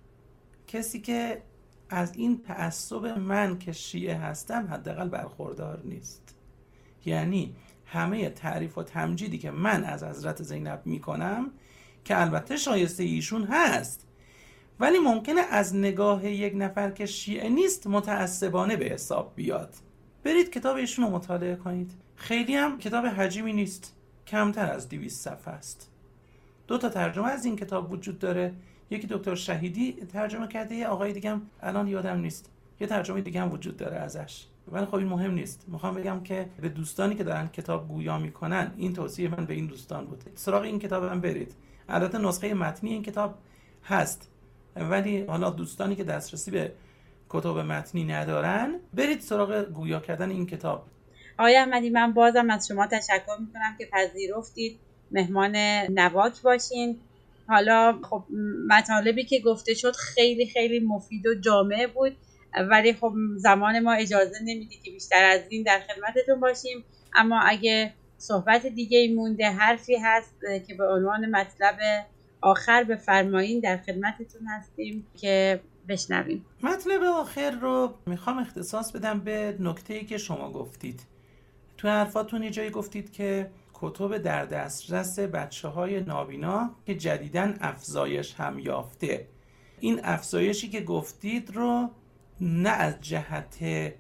کسی که از این تعصب من که شیعه هستم حداقل برخوردار نیست. یعنی همه تعریف و تمجیدی که من از حضرت زینب میکنم که البته شایسته ایشون هست، ولی ممکنه از نگاه یک نفر که شیعه نیست متعصبانه به حساب بیاد. برید کتاب ایشون رو مطالعه کنید. خیلی هم کتاب حجیمی نیست، کمتر از دویست صفحه است. دو تا ترجمه از این کتاب وجود داره، یکی دکتر شهیدی ترجمه کرده، یه آقای دیگه هم الان یادم نیست، یه ترجمه دیگه هم وجود داره ازش، ولی خب این مهم نیست. میخوام بگم که به دوستانی که دارن کتاب گویا میکنن، این توصیه من به این دوستان بود، سراغ این کتاب هم برید. البته نسخه متنی این کتاب هست، ولی حالا دوستانی که دسترسی به کتاب متنی ندارن برید سراغ گویا کردن این کتاب. آقای احمدی، من بازم از شما تشکر میکنم که پذیرفتید مهمان نواک باشین. حالا خب مطالبی که گفته شد خیلی خیلی مفید و جامع بود، ولی خب زمان ما اجازه نمیده که بیشتر از این در خدمتتون باشیم. اما اگه صحبت دیگه مونده، حرفی هست که به عنوان مطلب آخر بفرمایین، در خدمتتون هستیم که بشنویم. مطلب آخر رو میخوام اختصاص بدم به نکته‌ای که شما گفتید. تو حرفاتون یه جایی گفتید که کتب در دسترس بچه‌های نابینا که جدیداً افزایش هم یافته. این افزایشی که گفتید رو نه از جهت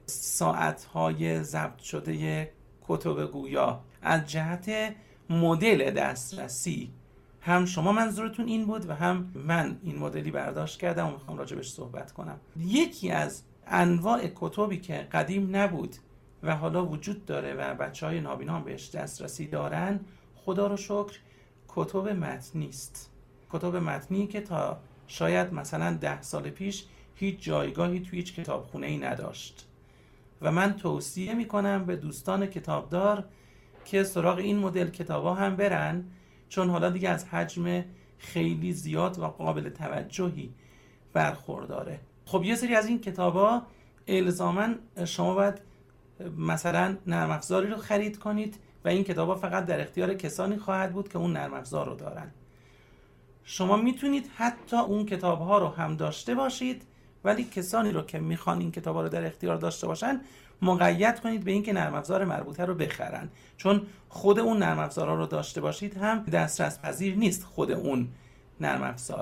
ساعت‌های ضبط شده کتب گویا، از جهت مدل دسترسی، هم شما منظورتون این بود و هم من این مدلی برداشت کردم و میخوام راجبش صحبت کنم. یکی از انواع کتبی که قدیم نبود و حالا وجود داره و بچهای نابینا هم بهش دسترسی دارن، خدا رو شکر کتب متنی است. کتب متنی که تا شاید مثلا ده سال پیش هیچ جایگاهی توی هیچ کتابخونه‌ای نداشت و من توصیه میکنم به دوستان کتابدار که سراغ این مدل کتابا هم برن، چون حالا دیگه از حجم خیلی زیاد و قابل توجهی برخورداره. خب یه سری از این کتابا الزاماً شما باید مثلا نرم افزاری رو خرید کنید و این کتابا فقط در اختیار کسانی خواهد بود که اون نرم افزار رو دارن. شما میتونید حتی اون کتابها رو هم داشته باشید، ولی کسانی رو که میخوان این کتابا رو در اختیار داشته باشن مقید کنید به اینکه نرم افزار مربوطه رو بخرن، چون خود اون نرم افزارها رو داشته باشید هم دسترس پذیر نیست خود اون نرم افزار.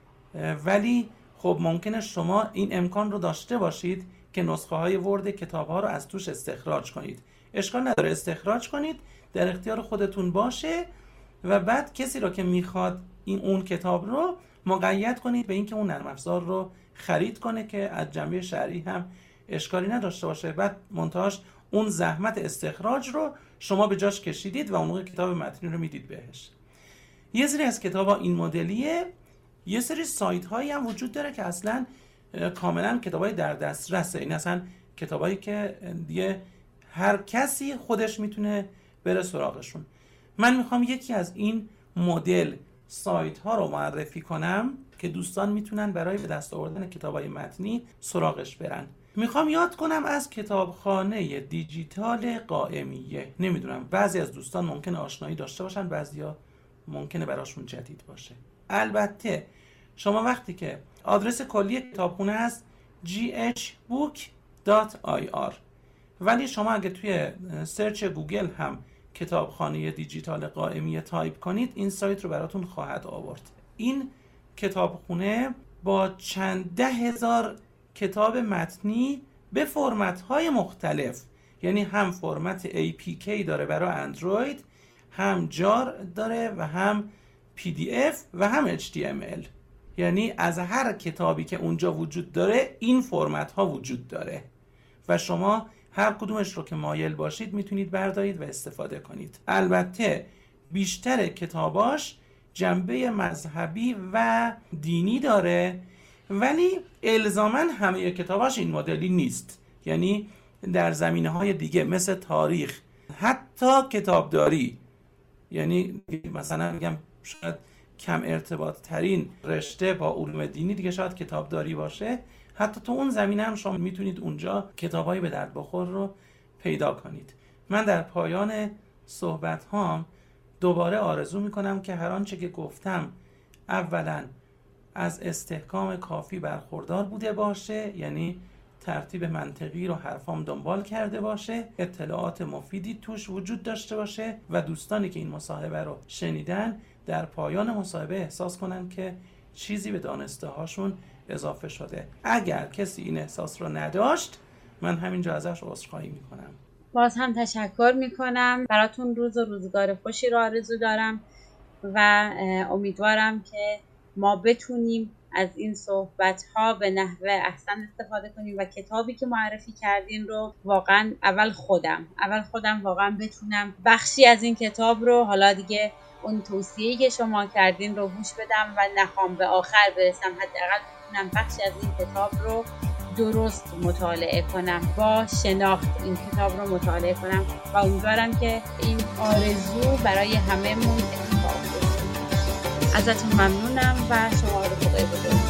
ولی خب ممکنه شما این امکان رو داشته باشید که نسخه های ورد کتاب ها رو از توش استخراج کنید. اشکال نداره، استخراج کنید، در اختیار خودتون باشه و بعد کسی رو که میخواد این اون کتاب رو مقید کنید به اینکه اون نرم افزار رو خرید کنه که از جنبه شرعی هم اشکالی نداشته باشه. بعد منتهاش اون زحمت استخراج رو شما به جاش کشیدید و اون موقع کتاب متنی رو میدید بهش. یه سری از کتاب‌ها این مدلیه، یه سری سایت هایی هم وجود داره که اصلا کاملا کتابای در دسترسه. این اصلا کتابایی که دیگه هر کسی خودش میتونه بره سراغشون. من میخوام یکی از این مدل سایت ها رو معرفی کنم که دوستان میتونن برای به دست آوردن کتابای متنی سراغش برن. میخوام یاد کنم از کتابخانه دیجیتال قائمیه. نمیدونم بعضی از دوستان ممکنه آشنایی داشته باشن، بعضیا ممکنه براشون جدید باشه. البته شما وقتی که آدرس کلی کتابخونه هست جی اچ بوک دات آی آر، ولی شما اگه توی سرچ گوگل هم کتابخانه دیجیتال قائمیه تایپ کنید این سایت رو براتون خواهد آورد. این کتابخونه با چند ده هزار کتاب متنی به فرمت‌های مختلف، یعنی هم فرمت ای پی کی داره برای اندروید، هم جار داره و هم پی دی اف و هم اچ تی ام ال، یعنی از هر کتابی که اونجا وجود داره این فرمت ها وجود داره و شما هر کدومش رو که مایل باشید میتونید بردارید و استفاده کنید. البته بیشتر کتاباش جنبه مذهبی و دینی داره، ولی الزاماً همه کتاباش این مدلی نیست. یعنی در زمینه‌های دیگه مثل تاریخ، حتی کتابداری، یعنی مثلا میگم شاید کم ارتباط ترین رشته با علوم دینی دیگه شاید کتابداری باشه، حتی تو اون زمینه هم شما میتونید اونجا کتابایی به درد بخور رو پیدا کنید. من در پایان صحبت هام دوباره آرزو میکنم که هر آنچه که گفتم اولا از استحکام کافی برخوردار بوده باشه، یعنی ترتیب منطقی رو حرفام دنبال کرده باشه، اطلاعات مفیدی توش وجود داشته باشه و دوستانی که این مصاحبه رو شنیدن در پایان مصاحبه احساس کنن که چیزی به دانسته هاشون اضافه شده. اگر کسی این احساس رو نداشت من همینجا ازش عذرخواهی میکنم. باز هم تشکر میکنم. براتون روز و روزگار خوشی رو آرزو دارم و امیدوارم که ما بتونیم از این صحبت ها به نحو احسن استفاده کنیم و کتابی که معرفی کردین رو واقعا اول خودم اول خودم واقعا بتونم بخشی از این کتاب رو، حالا دیگه اون توصیه‌ای که شما کردین رو گوش بدم و نخوام به آخر برسم، حداقل بتونم بخشی از این کتاب رو درست مطالعه کنم، با شناخت این کتاب رو مطالعه کنم و امیدوارم که این آرزو برای همه‌مون اتفاق بیفته. ازتون ممنونم و شما رو خدای بزرگ